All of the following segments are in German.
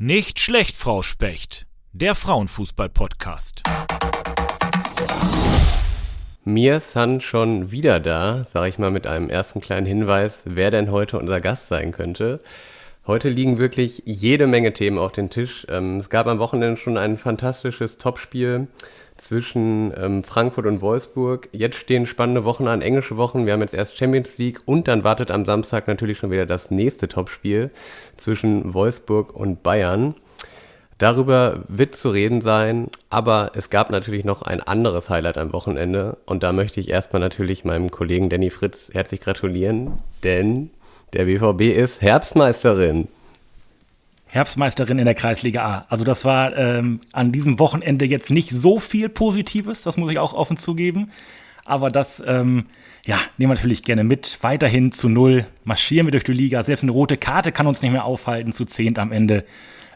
Nicht schlecht, Frau Specht. Der Frauenfußball-Podcast. Mir San schon wieder da, sage ich mal mit einem ersten kleinen Hinweis, wer denn heute unser Gast sein könnte. Heute liegen wirklich jede Menge Themen auf dem Tisch. Es gab am Wochenende schon ein fantastisches Topspiel zwischen Frankfurt und Wolfsburg. Jetzt stehen spannende Wochen an, englische Wochen. Wir haben jetzt erst Champions League und dann wartet am Samstag natürlich schon wieder das nächste Topspiel zwischen Wolfsburg und Bayern. Darüber wird zu reden sein, aber es gab natürlich noch ein anderes Highlight am Wochenende und da möchte ich erstmal natürlich meinem Kollegen Danny Fritz herzlich gratulieren, denn der BVB ist Herbstmeisterin. Herbstmeisterin in der Kreisliga A. Also das war an diesem Wochenende jetzt nicht so viel Positives, das muss ich auch offen zugeben. Aber das nehmen wir natürlich gerne mit. Weiterhin zu 0 marschieren wir durch die Liga. Selbst eine rote Karte kann uns nicht mehr aufhalten, zu 10 am Ende.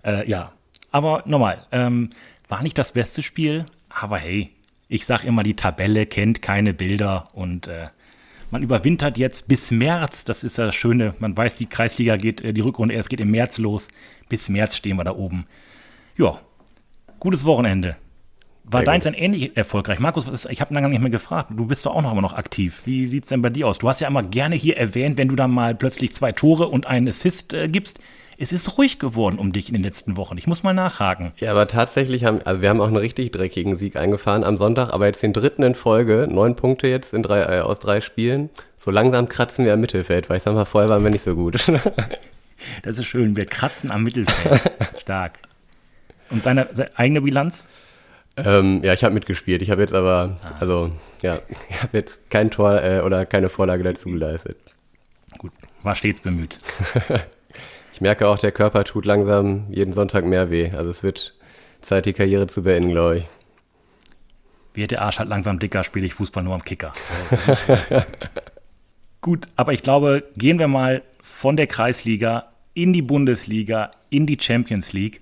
Aber normal. War nicht das beste Spiel, aber hey, ich sag immer, die Tabelle kennt keine Bilder und man überwintert jetzt bis März, das ist ja das Schöne, man weiß, die Kreisliga geht, die Rückrunde erst geht im März los, bis März stehen wir da oben. Ja, gutes Wochenende. War deins dann ähnlich erfolgreich? Markus, ich habe lange nicht mehr gefragt, du bist doch auch noch immer noch aktiv. Wie sieht's denn bei dir aus? Du hast ja immer gerne hier erwähnt, wenn du dann mal plötzlich 2 Tore und einen Assist gibst. Es ist ruhig geworden um dich in den letzten Wochen. Ich muss mal nachhaken. Ja, aber tatsächlich wir haben auch einen richtig dreckigen Sieg eingefahren am Sonntag, aber jetzt den 3. in Folge, 9 Punkte jetzt aus 3 Spielen. So langsam kratzen wir am Mittelfeld, weil ich sag mal, vorher waren wir nicht so gut. Das ist schön, wir kratzen am Mittelfeld. Stark. Und deine eigene Bilanz? Ich habe mitgespielt. Ich habe jetzt aber, ich habe jetzt kein Tor oder keine Vorlage dazu geleistet. Gut, war stets bemüht. Ich merke auch, der Körper tut langsam jeden Sonntag mehr weh. Also es wird Zeit, die Karriere zu beenden, glaube ich. Wird der Arsch halt langsam dicker, spiele ich Fußball nur am Kicker. So. Gut, aber ich glaube, gehen wir mal von der Kreisliga in die Bundesliga, in die Champions League.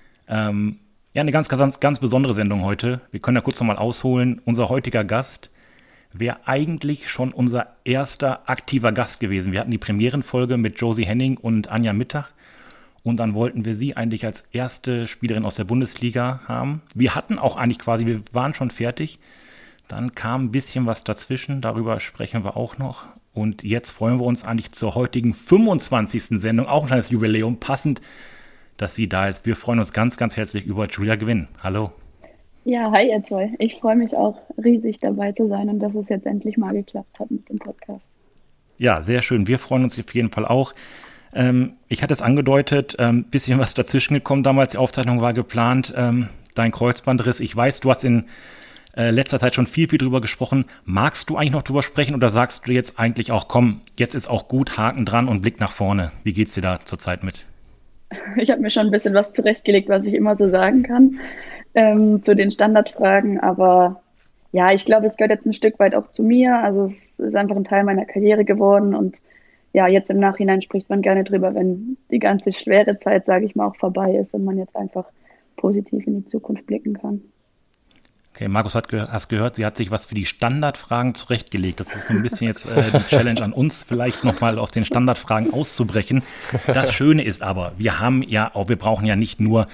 Eine ganz besondere Sendung heute. Wir können da kurz nochmal ausholen. Unser heutiger Gast wäre eigentlich schon unser erster aktiver Gast gewesen. Wir hatten die Premierenfolge mit Josie Henning und Anja Mittag und dann wollten wir sie eigentlich als erste Spielerin aus der Bundesliga haben. Wir hatten auch eigentlich wir waren schon fertig. Dann kam ein bisschen was dazwischen, darüber sprechen wir auch noch. Und jetzt freuen wir uns eigentlich zur heutigen 25. Sendung, auch ein kleines Jubiläum, passend, dass sie da ist. Wir freuen uns ganz, ganz herzlich über Julia Gwinn. Hallo. Ja, hi ihr zwei. Ich freue mich auch riesig dabei zu sein und dass es jetzt endlich mal geklappt hat mit dem Podcast. Ja, sehr schön. Wir freuen uns auf jeden Fall auch. Ich hatte es angedeutet, ein bisschen was dazwischen gekommen damals. Die Aufzeichnung war geplant. Dein Kreuzbandriss. Ich weiß, du hast in letzter Zeit schon viel drüber gesprochen. Magst du eigentlich noch drüber sprechen oder sagst du jetzt eigentlich auch, komm, jetzt ist auch gut, Haken dran und Blick nach vorne? Wie geht's dir da zurzeit mit? Ich habe mir schon ein bisschen was zurechtgelegt, was ich immer so sagen kann. Zu den Standardfragen, aber ja, ich glaube, es gehört jetzt ein Stück weit auch zu mir, also es ist einfach ein Teil meiner Karriere geworden und ja, jetzt im Nachhinein spricht man gerne drüber, wenn die ganze schwere Zeit, sage ich mal, auch vorbei ist und man jetzt einfach positiv in die Zukunft blicken kann. Okay, Markus, hast gehört, sie hat sich was für die Standardfragen zurechtgelegt. Das ist so ein bisschen jetzt die Challenge an uns, vielleicht nochmal aus den Standardfragen auszubrechen. Das Schöne ist aber, wir brauchen ja nicht nur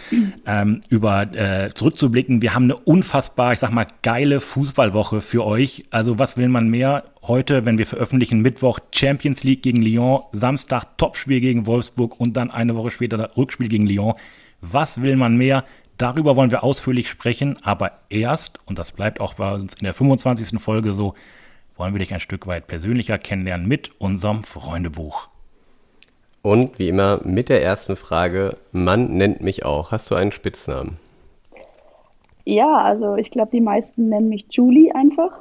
zurückzublicken, wir haben eine unfassbar, geile Fußballwoche für euch. Also was will man mehr? Heute, wenn wir veröffentlichen, Mittwoch Champions League gegen Lyon, Samstag Topspiel gegen Wolfsburg und dann eine Woche später Rückspiel gegen Lyon. Was will man mehr? Darüber wollen wir ausführlich sprechen, aber erst, und das bleibt auch bei uns in der 25. Folge so, wollen wir dich ein Stück weit persönlicher kennenlernen mit unserem Freundebuch. Und wie immer mit der ersten Frage, man nennt mich auch. Hast du einen Spitznamen? Ja, also ich glaube, die meisten nennen mich Julie einfach.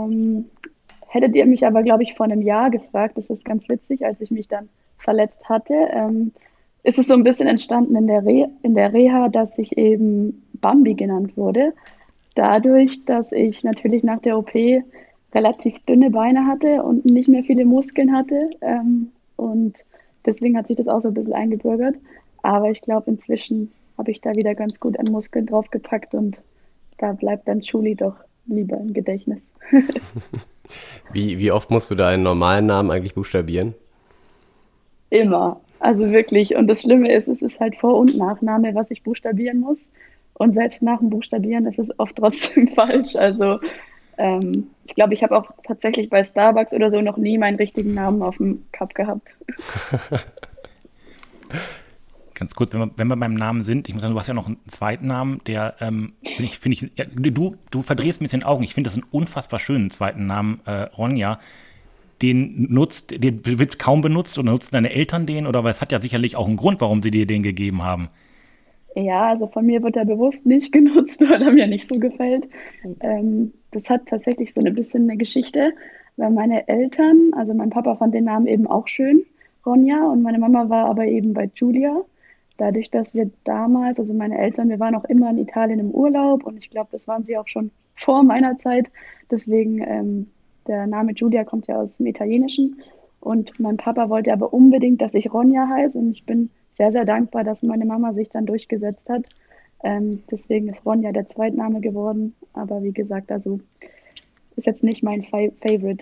Hättet ihr mich aber, glaube ich, vor einem Jahr gefragt, das ist ganz witzig, als ich mich dann verletzt hatte, ist es so ein bisschen entstanden in der Reha, dass ich eben Bambi genannt wurde. Dadurch, dass ich natürlich nach der OP relativ dünne Beine hatte und nicht mehr viele Muskeln hatte. Und deswegen hat sich das auch so ein bisschen eingebürgert. Aber ich glaube, inzwischen habe ich da wieder ganz gut an Muskeln draufgepackt und da bleibt dann Julie doch lieber im Gedächtnis. Wie oft musst du deinen normalen Namen eigentlich buchstabieren? Immer. Also wirklich. Und das Schlimme ist, es ist halt Vor- und Nachname, was ich buchstabieren muss. Und selbst nach dem Buchstabieren ist es oft trotzdem falsch. Also ich glaube, ich habe auch tatsächlich bei Starbucks oder so noch nie meinen richtigen Namen auf dem Cup gehabt. Ganz kurz, wenn wir beim Namen sind, ich muss sagen, du hast ja noch einen zweiten Namen, der, finde ich, ja, du verdrehst ein bisschen Augen. Ich finde das einen unfassbar schönen zweiten Namen, Ronja. Den wird kaum benutzt oder nutzen deine Eltern den? Oder weil es hat ja sicherlich auch einen Grund, warum sie dir den gegeben haben. Ja, also von mir wird er bewusst nicht genutzt, weil er mir nicht so gefällt. Das hat tatsächlich so ein bisschen eine Geschichte, weil meine Eltern, also mein Papa fand den Namen eben auch schön, Ronja, und meine Mama war aber eben bei Julia. Dadurch, dass wir damals, also meine Eltern, wir waren auch immer in Italien im Urlaub und ich glaube, das waren sie auch schon vor meiner Zeit. Deswegen, der Name Julia kommt ja aus dem Italienischen und mein Papa wollte aber unbedingt, dass ich Ronja heiße und ich bin sehr, sehr dankbar, dass meine Mama sich dann durchgesetzt hat. Deswegen ist Ronja der Zweitname geworden. Aber wie gesagt, also ist jetzt nicht mein Favorite.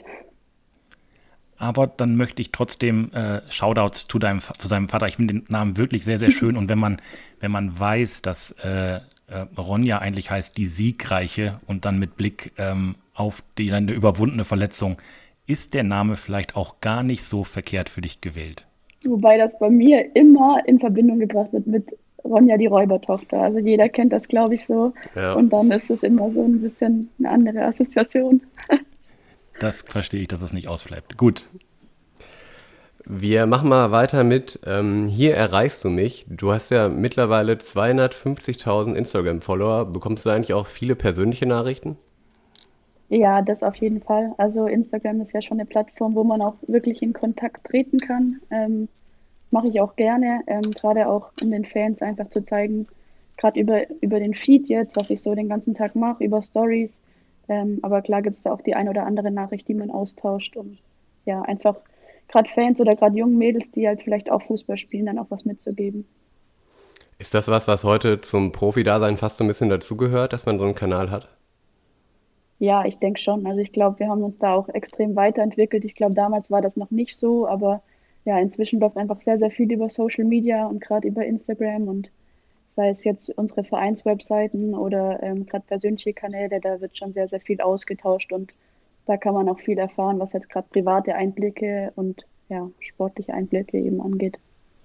Aber dann möchte ich trotzdem Shoutouts zu seinem Vater. Ich finde den Namen wirklich sehr, sehr schön. Und wenn man weiß, dass Ronja eigentlich heißt die Siegreiche und dann mit Blick auf eine überwundene Verletzung, ist der Name vielleicht auch gar nicht so verkehrt für dich gewählt. Wobei das bei mir immer in Verbindung gebracht wird mit Ronja, die Räubertochter. Also jeder kennt das, glaube ich, so. Ja. Und dann ist es immer so ein bisschen eine andere Assoziation. Das verstehe ich, dass es nicht ausbleibt. Gut. Wir machen mal weiter mit Hier erreichst du mich. Du hast ja mittlerweile 250.000 Instagram-Follower. Bekommst du eigentlich auch viele persönliche Nachrichten? Ja, das auf jeden Fall. Also Instagram ist ja schon eine Plattform, wo man auch wirklich in Kontakt treten kann. Mache ich auch gerne, gerade auch um den Fans einfach zu zeigen, gerade über den Feed jetzt, was ich so den ganzen Tag mache, über Stories. Aber klar gibt es da auch die ein oder andere Nachricht, die man austauscht, um ja einfach gerade Fans oder gerade jungen Mädels, die halt vielleicht auch Fußball spielen, dann auch was mitzugeben. Ist das was heute zum Profi-Dasein fast so ein bisschen dazugehört, dass man so einen Kanal hat? Ja, ich denke schon. Also ich glaube, wir haben uns da auch extrem weiterentwickelt. Ich glaube, damals war das noch nicht so, aber ja, inzwischen läuft einfach sehr, sehr viel über Social Media und gerade über Instagram und sei es jetzt unsere Vereinswebseiten oder gerade persönliche Kanäle, da wird schon sehr, sehr viel ausgetauscht und da kann man auch viel erfahren, was jetzt gerade private Einblicke und ja, sportliche Einblicke eben angeht.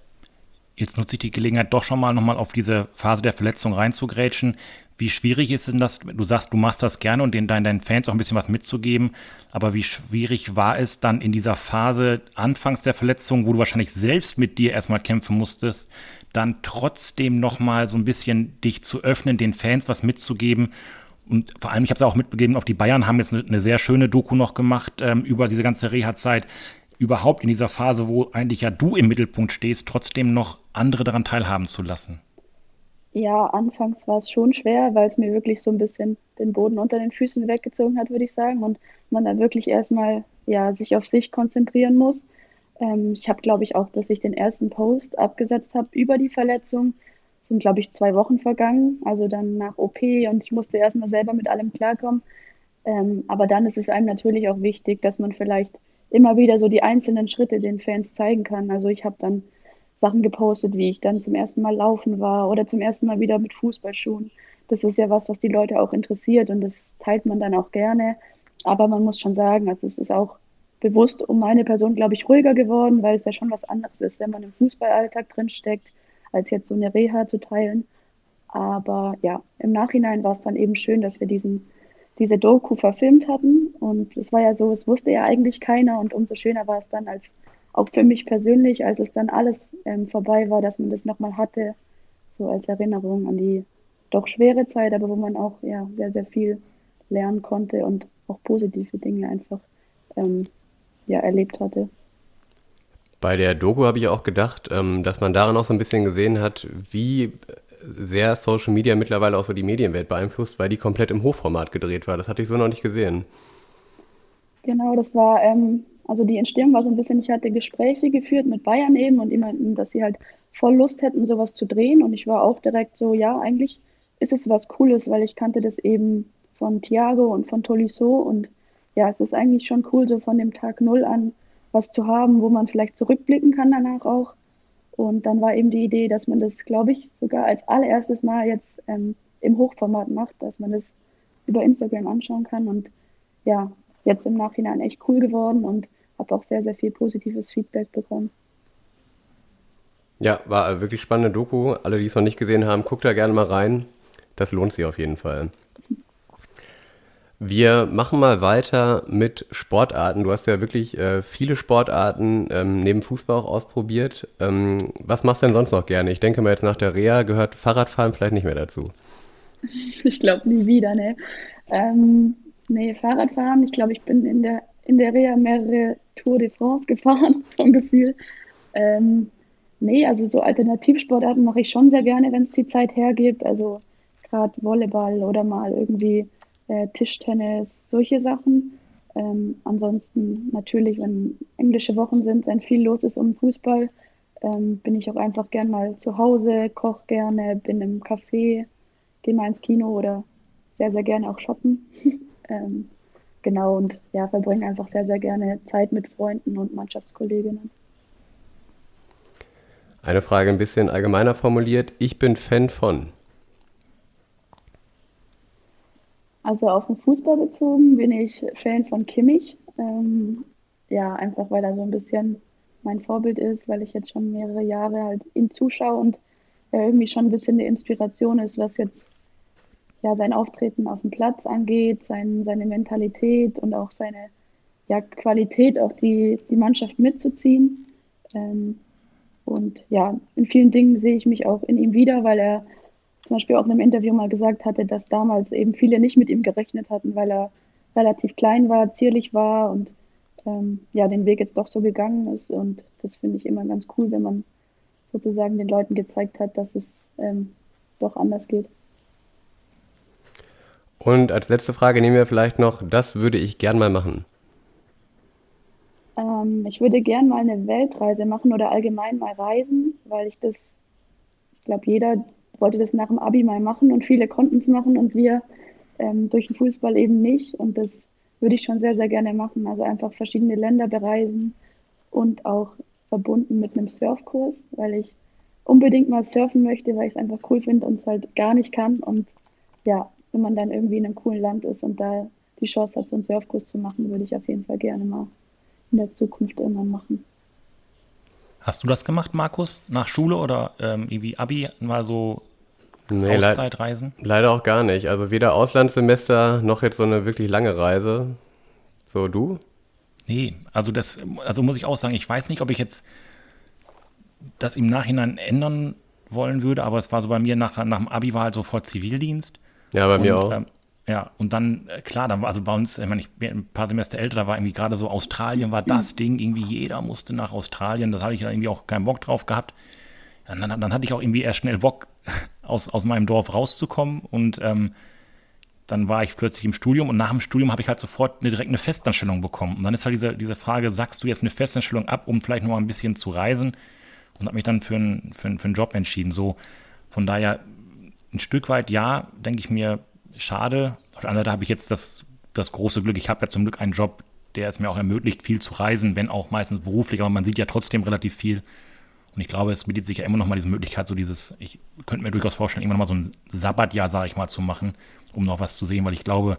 Jetzt nutze ich die Gelegenheit doch schon mal nochmal auf diese Phase der Verletzung reinzugrätschen. Wie schwierig ist denn das? Du sagst, du machst das gerne und deinen Fans auch ein bisschen was mitzugeben. Aber wie schwierig war es dann in dieser Phase anfangs der Verletzung, wo du wahrscheinlich selbst mit dir erstmal kämpfen musstest, dann trotzdem nochmal so ein bisschen dich zu öffnen, den Fans was mitzugeben? Und vor allem, ich habe es auch mitbegeben, auch die Bayern haben jetzt eine sehr schöne Doku noch gemacht über diese ganze Reha-Zeit. Überhaupt in dieser Phase, wo eigentlich ja du im Mittelpunkt stehst, trotzdem noch andere daran teilhaben zu lassen? Ja, anfangs war es schon schwer, weil es mir wirklich so ein bisschen den Boden unter den Füßen weggezogen hat, würde ich sagen. Und man dann wirklich erstmal ja, sich auf sich konzentrieren muss. Ich habe, glaube ich, auch, dass ich den ersten Post abgesetzt habe über die Verletzung. Es sind, glaube ich, 2 Wochen vergangen, also dann nach OP und ich musste erstmal selber mit allem klarkommen. Aber dann ist es einem natürlich auch wichtig, dass man vielleicht immer wieder so die einzelnen Schritte den Fans zeigen kann. Also ich habe dann Sachen gepostet, wie ich dann zum ersten Mal laufen war oder zum ersten Mal wieder mit Fußballschuhen. Das ist ja was die Leute auch interessiert und das teilt man dann auch gerne. Aber man muss schon sagen, also es ist auch bewusst um meine Person, glaube ich, ruhiger geworden, weil es ja schon was anderes ist, wenn man im Fußballalltag drin steckt, als jetzt so eine Reha zu teilen. Aber ja, im Nachhinein war es dann eben schön, dass wir diese Doku verfilmt hatten. Und es war ja so, es wusste ja eigentlich keiner. Und umso schöner war es dann, als auch für mich persönlich, als es dann alles vorbei war, dass man das nochmal hatte, so als Erinnerung an die doch schwere Zeit, aber wo man auch ja sehr, sehr viel lernen konnte und auch positive Dinge einfach ja, erlebt hatte. Bei der Doku habe ich auch gedacht, dass man daran auch so ein bisschen gesehen hat, wie sehr Social Media mittlerweile auch so die Medienwelt beeinflusst, weil die komplett im Hochformat gedreht war. Das hatte ich so noch nicht gesehen. Genau, das war, also die Entstehung war so ein bisschen, ich hatte Gespräche geführt mit Bayern eben und die meinten, dass sie halt voll Lust hätten, sowas zu drehen. Und ich war auch direkt so, ja, eigentlich ist es was Cooles, weil ich kannte das eben von Thiago und von Tolisso. Und ja, es ist eigentlich schon cool, so von dem Tag Null an was zu haben, wo man vielleicht zurückblicken kann danach auch. Und dann war eben die Idee, dass man das, glaube ich, sogar als allererstes Mal jetzt im Hochformat macht, dass man das über Instagram anschauen kann. Und ja, jetzt im Nachhinein echt cool geworden und habe auch sehr, sehr viel positives Feedback bekommen. Ja, war eine wirklich spannende Doku. Alle, die es noch nicht gesehen haben, guckt da gerne mal rein. Das lohnt sich auf jeden Fall. Wir machen mal weiter mit Sportarten. Du hast ja wirklich viele Sportarten neben Fußball auch ausprobiert. Was machst du denn sonst noch gerne? Ich denke mal, jetzt nach der Reha gehört Fahrradfahren vielleicht nicht mehr dazu. Ich glaube nie wieder, ne? Nee, Fahrradfahren. Ich glaube, ich bin in der Reha mehrere Tour de France gefahren, vom Gefühl. Nee, also so Alternativsportarten mache ich schon sehr gerne, wenn es die Zeit hergibt. Also gerade Volleyball oder mal irgendwie Tischtennis, solche Sachen. Ansonsten natürlich, wenn englische Wochen sind, wenn viel los ist um Fußball, bin ich auch einfach gern mal zu Hause, koche gerne, bin im Café, gehe mal ins Kino oder sehr, sehr gerne auch shoppen. Genau, und ja, verbringe einfach sehr, sehr gerne Zeit mit Freunden und Mannschaftskolleginnen. Eine Frage ein bisschen allgemeiner formuliert. Ich bin Fan von. Also auf den Fußball bezogen bin ich Fan von Kimmich. Ja, einfach weil er so ein bisschen mein Vorbild ist, weil ich jetzt schon mehrere Jahre halt ihm zuschaue und er irgendwie schon ein bisschen eine Inspiration ist, was jetzt ja sein Auftreten auf dem Platz angeht, seine Mentalität und auch seine ja, Qualität, auch die Mannschaft mitzuziehen. Und ja, in vielen Dingen sehe ich mich auch in ihm wieder, weil er zum Beispiel auch in einem Interview mal gesagt hatte, dass damals eben viele nicht mit ihm gerechnet hatten, weil er relativ klein war, zierlich war und ja, den Weg jetzt doch so gegangen ist. Und das finde ich immer ganz cool, wenn man sozusagen den Leuten gezeigt hat, dass es doch anders geht. Und als letzte Frage nehmen wir vielleicht noch, das würde ich gern mal machen. Ich würde gern mal eine Weltreise machen oder allgemein mal reisen, weil ich glaube, jeder wollte das nach dem Abi mal machen und viele konnten es machen und wir durch den Fußball eben nicht. Und das würde ich schon sehr, sehr gerne machen. Also einfach verschiedene Länder bereisen und auch verbunden mit einem Surfkurs, weil ich unbedingt mal surfen möchte, weil ich es einfach cool finde und es halt gar nicht kann. Und ja, wenn man dann irgendwie in einem coolen Land ist und da die Chance hat, so einen Surfkurs zu machen, würde ich auf jeden Fall gerne mal in der Zukunft irgendwann machen. Hast du das gemacht, Markus, nach Schule oder irgendwie Abi, mal so Nee, Auszeitreisen? leider auch gar nicht. Also weder Auslandssemester noch jetzt so eine wirklich lange Reise. So, du? Nee, also muss ich auch sagen, ich weiß nicht, ob ich jetzt das im Nachhinein ändern wollen würde, aber es war so bei mir nach dem Abi war halt sofort Zivildienst. Ja, bei mir auch. Ja, und dann, klar, dann war also bei uns, ich meine, ich bin ein paar Semester älter, da war irgendwie gerade so Australien war das Ding, irgendwie jeder musste nach Australien, das hatte ich dann irgendwie auch keinen Bock drauf gehabt. Dann hatte ich auch irgendwie erst schnell Bock, aus meinem Dorf rauszukommen und dann war ich plötzlich im Studium und nach dem Studium habe ich halt sofort direkt eine Festanstellung bekommen. Und dann ist halt diese Frage, sagst du jetzt eine Festanstellung ab, um vielleicht noch mal ein bisschen zu reisen? Und habe mich dann für einen Job entschieden. So, von daher ein Stück weit, ja, denke ich mir, schade. Auf der anderen Seite habe ich jetzt das große Glück, ich habe ja zum Glück einen Job, der es mir auch ermöglicht, viel zu reisen, wenn auch meistens beruflich, aber man sieht ja trotzdem relativ viel. Und ich glaube, es bietet sich ja immer noch mal diese Möglichkeit, ich könnte mir durchaus vorstellen, immer noch mal so ein Sabbatjahr, sage ich mal, zu machen, um noch was zu sehen, weil ich glaube,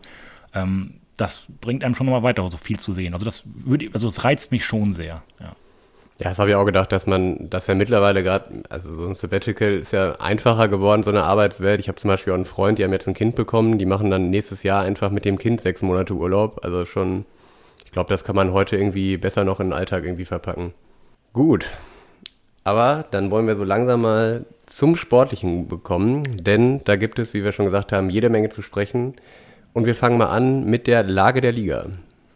das bringt einem schon noch mal weiter, so viel zu sehen. Also es reizt mich schon sehr, ja. Ja, das habe ich auch gedacht, dass ja mittlerweile gerade, also so ein Sabbatical ist ja einfacher geworden, so eine Arbeitswelt. Ich habe zum Beispiel auch einen Freund, die haben jetzt ein Kind bekommen, die machen dann nächstes Jahr einfach mit dem Kind 6 Monate Urlaub. Also schon, ich glaube, das kann man heute irgendwie besser noch in den Alltag irgendwie verpacken. Gut, aber dann wollen wir so langsam mal zum Sportlichen bekommen, denn da gibt es, wie wir schon gesagt haben, jede Menge zu sprechen. Und wir fangen mal an mit der Lage der Liga.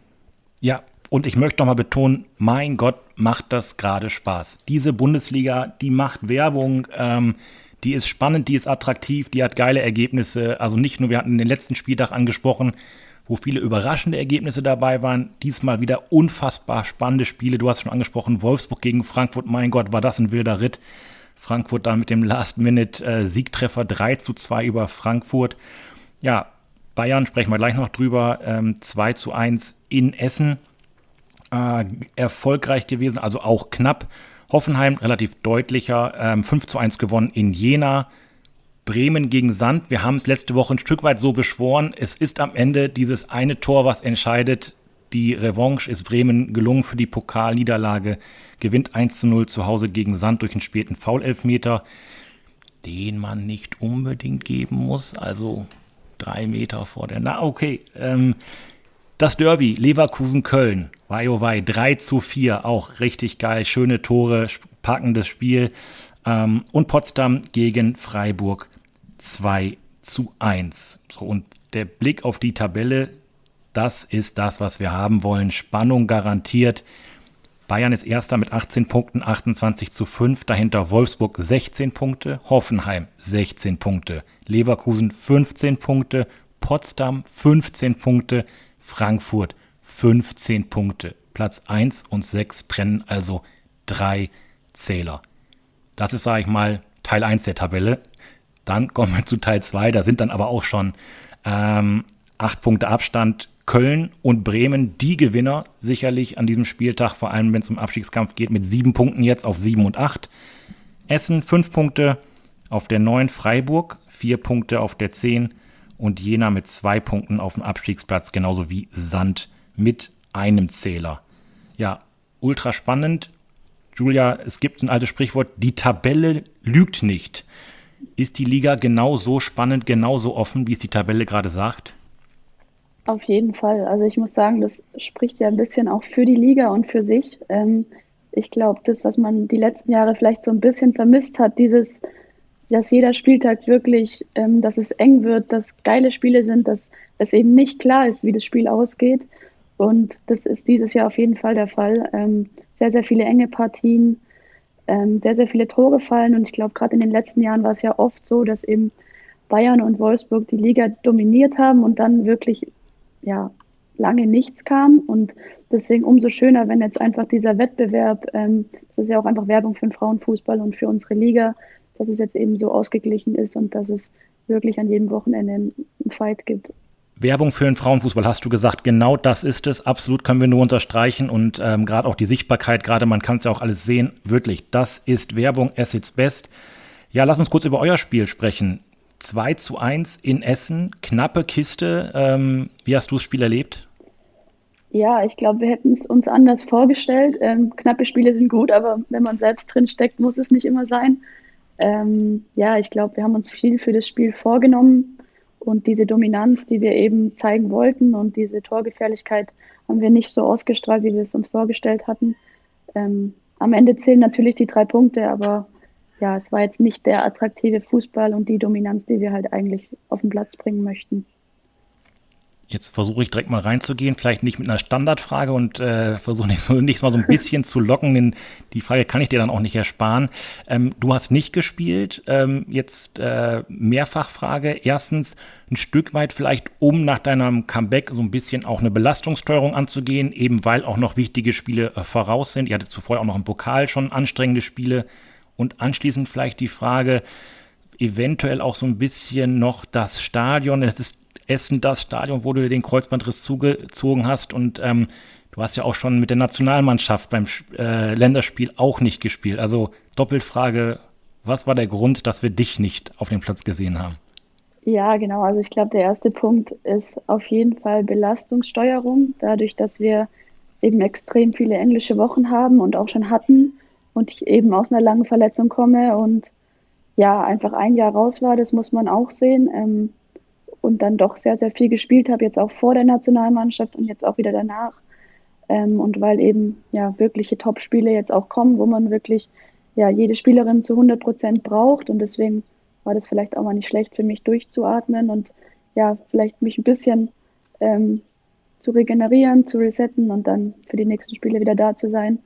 Ja, und ich möchte noch mal betonen, mein Gott, macht das gerade Spaß. Diese Bundesliga, die macht Werbung, die ist spannend, die ist attraktiv, die hat geile Ergebnisse. Also nicht nur, wir hatten den letzten Spieltag angesprochen, wo viele überraschende Ergebnisse dabei waren. Diesmal wieder unfassbar spannende Spiele. Du hast schon angesprochen, Wolfsburg gegen Frankfurt. Mein Gott, war das ein wilder Ritt. Frankfurt dann mit dem Last-Minute-Siegtreffer 3:2 über Frankfurt. Ja, Bayern sprechen wir gleich noch drüber. 2:1 in Essen. Erfolgreich gewesen, also auch knapp. Hoffenheim relativ deutlicher, 5:1 gewonnen in Jena. Bremen gegen Sand, wir haben es letzte Woche ein Stück weit so beschworen, es ist am Ende dieses eine Tor, was entscheidet. Die Revanche ist Bremen gelungen für die Pokalniederlage, gewinnt 1:0 zu Hause gegen Sand durch einen späten Foul-Elfmeter, den man nicht unbedingt geben muss, also 3 Meter vor der... okay. Das Derby Leverkusen-Köln, wei oh wei, 3:4, auch richtig geil, schöne Tore, packendes Spiel. Und Potsdam gegen Freiburg 2:1. So, und der Blick auf die Tabelle, das ist das, was wir haben wollen. Spannung garantiert. Bayern ist Erster mit 18 Punkten, 28:5. Dahinter Wolfsburg 16 Punkte, Hoffenheim 16 Punkte, Leverkusen 15 Punkte, Potsdam 15 Punkte, Frankfurt 15 Punkte. Platz 1 und 6 trennen also 3 Zähler. Das ist, sage ich mal, Teil 1 der Tabelle. Dann kommen wir zu Teil 2. Da sind dann aber auch schon 8 Punkte Abstand. Köln und Bremen, die Gewinner sicherlich an diesem Spieltag, vor allem wenn es um Abstiegskampf geht, mit 7 Punkten jetzt auf 7 und 8. Essen 5 Punkte auf der 9, Freiburg 4 Punkte auf der 10 und Jena mit 2 Punkten auf dem Abstiegsplatz, genauso wie Sand mit einem Zähler. Ja, ultra spannend. Julia, es gibt ein altes Sprichwort, die Tabelle lügt nicht. Ist die Liga genauso spannend, genauso offen, wie es die Tabelle gerade sagt? Auf jeden Fall. Also ich muss sagen, das spricht ja ein bisschen auch für die Liga und für sich. Ich glaube, das, was man die letzten Jahre vielleicht so ein bisschen vermisst hat, dass jeder Spieltag wirklich, dass es eng wird, dass geile Spiele sind, dass es eben nicht klar ist, wie das Spiel ausgeht. Und das ist dieses Jahr auf jeden Fall der Fall. Sehr, sehr viele enge Partien, sehr, sehr viele Tore fallen. Und ich glaube, gerade in den letzten Jahren war es ja oft so, dass eben Bayern und Wolfsburg die Liga dominiert haben und dann wirklich lange nichts kam. Und deswegen umso schöner, wenn jetzt einfach dieser Wettbewerb, das ist ja auch einfach Werbung für den Frauenfußball und für unsere Liga, dass es jetzt eben so ausgeglichen ist und dass es wirklich an jedem Wochenende einen Fight gibt. Werbung für den Frauenfußball, hast du gesagt, genau das ist es, absolut können wir nur unterstreichen und gerade auch die Sichtbarkeit, gerade man kann es ja auch alles sehen, wirklich, das ist Werbung at its best. Ja, lass uns kurz über euer Spiel sprechen. 2:1 in Essen, knappe Kiste, wie hast du das Spiel erlebt? Ja, ich glaube, wir hätten es uns anders vorgestellt. Knappe Spiele sind gut, aber wenn man selbst drin steckt, muss es nicht immer sein. Ich glaube, wir haben uns viel für das Spiel vorgenommen und diese Dominanz, die wir eben zeigen wollten und diese Torgefährlichkeit haben wir nicht so ausgestrahlt, wie wir es uns vorgestellt hatten. Am Ende zählen natürlich die 3 Punkte, aber ja, es war jetzt nicht der attraktive Fußball und die Dominanz, die wir halt eigentlich auf den Platz bringen möchten. Jetzt versuche ich direkt mal reinzugehen, vielleicht nicht mit einer Standardfrage und versuche nicht mal so ein bisschen zu locken, denn die Frage kann ich dir dann auch nicht ersparen. Du hast nicht gespielt, jetzt Mehrfachfrage. Erstens, ein Stück weit vielleicht, um nach deinem Comeback so ein bisschen auch eine Belastungssteuerung anzugehen, eben weil auch noch wichtige Spiele voraus sind. Ihr hattet zuvor auch noch im Pokal schon anstrengende Spiele. Und anschließend vielleicht die Frage, eventuell auch so ein bisschen noch das Stadion. Es ist Essen das Stadion, wo du dir den Kreuzbandriss zugezogen hast. Und du hast ja auch schon mit der Nationalmannschaft beim Länderspiel auch nicht gespielt. Also Doppelfrage, was war der Grund, dass wir dich nicht auf dem Platz gesehen haben? Ja, genau. Also ich glaube, der erste Punkt ist auf jeden Fall Belastungssteuerung. Dadurch, dass wir eben extrem viele englische Wochen haben und auch schon hatten, und ich eben aus einer langen Verletzung komme und ja, einfach ein Jahr raus war, das muss man auch sehen. Und dann doch sehr, sehr viel gespielt habe, jetzt auch vor der Nationalmannschaft und jetzt auch wieder danach. Und weil eben ja wirkliche Top-Spiele jetzt auch kommen, wo man wirklich jede Spielerin zu 100% braucht. Und deswegen war das vielleicht auch mal nicht schlecht für mich durchzuatmen und ja, vielleicht mich ein bisschen zu regenerieren, zu resetten und dann für die nächsten Spiele wieder da zu sein.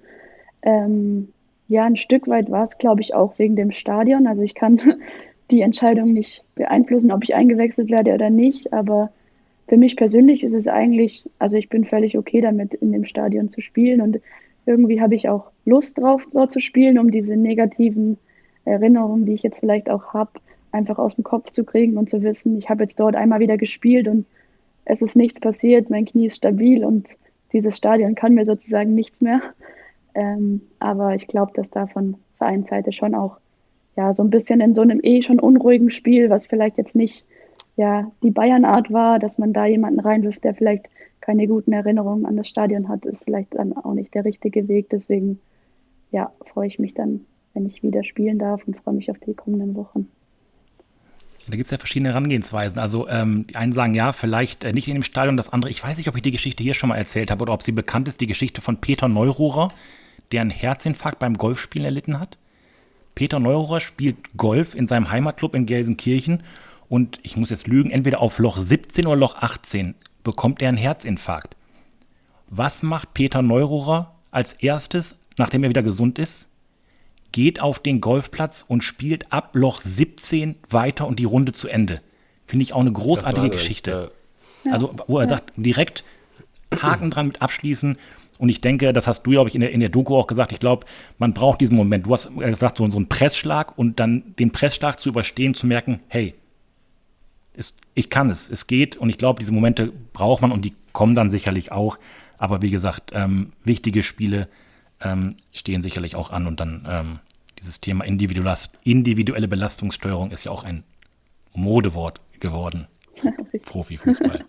Ein Stück weit war es, glaube ich, auch wegen dem Stadion. Also ich kann die Entscheidung nicht beeinflussen, ob ich eingewechselt werde oder nicht. Aber für mich persönlich ist es eigentlich, also ich bin völlig okay damit, in dem Stadion zu spielen. Und irgendwie habe ich auch Lust drauf, dort zu spielen, um diese negativen Erinnerungen, die ich jetzt vielleicht auch habe, einfach aus dem Kopf zu kriegen und zu wissen, ich habe jetzt dort einmal wieder gespielt und es ist nichts passiert, mein Knie ist stabil und dieses Stadion kann mir sozusagen nichts mehr. Aber ich glaube, dass da von Vereinsseite schon auch ja so ein bisschen in so einem schon unruhigen Spiel, was vielleicht jetzt nicht ja die Bayern-Art war, dass man da jemanden reinwirft, der vielleicht keine guten Erinnerungen an das Stadion hat, ist vielleicht dann auch nicht der richtige Weg. Deswegen ja, freue ich mich dann, wenn ich wieder spielen darf und freue mich auf die kommenden Wochen. Da gibt es ja verschiedene Herangehensweisen. Also die einen sagen, ja, vielleicht nicht in dem Stadion, das andere, ich weiß nicht, ob ich die Geschichte hier schon mal erzählt habe oder ob sie bekannt ist, die Geschichte von Peter Neururer, der einen Herzinfarkt beim Golfspielen erlitten hat. Peter Neururer spielt Golf in seinem Heimatclub in Gelsenkirchen und ich muss jetzt lügen, entweder auf Loch 17 oder Loch 18 bekommt er einen Herzinfarkt. Was macht Peter Neururer als erstes, nachdem er wieder gesund ist? Geht auf den Golfplatz und spielt ab Loch 17 weiter und die Runde zu Ende. Finde ich auch eine großartige Geschichte. Ja. Also, wo er sagt, direkt Haken dran mit abschließen. Und ich denke, das hast du, glaube ich, in der Doku auch gesagt, ich glaube, man braucht diesen Moment. Du hast gesagt, so einen Pressschlag und dann den Pressschlag zu überstehen, zu merken, hey, ich kann es, es geht. Und ich glaube, diese Momente braucht man und die kommen dann sicherlich auch. Aber wie gesagt, wichtige Spiele stehen sicherlich auch an und dann dieses Thema individuelle Belastungssteuerung ist ja auch ein Modewort geworden. Profifußball.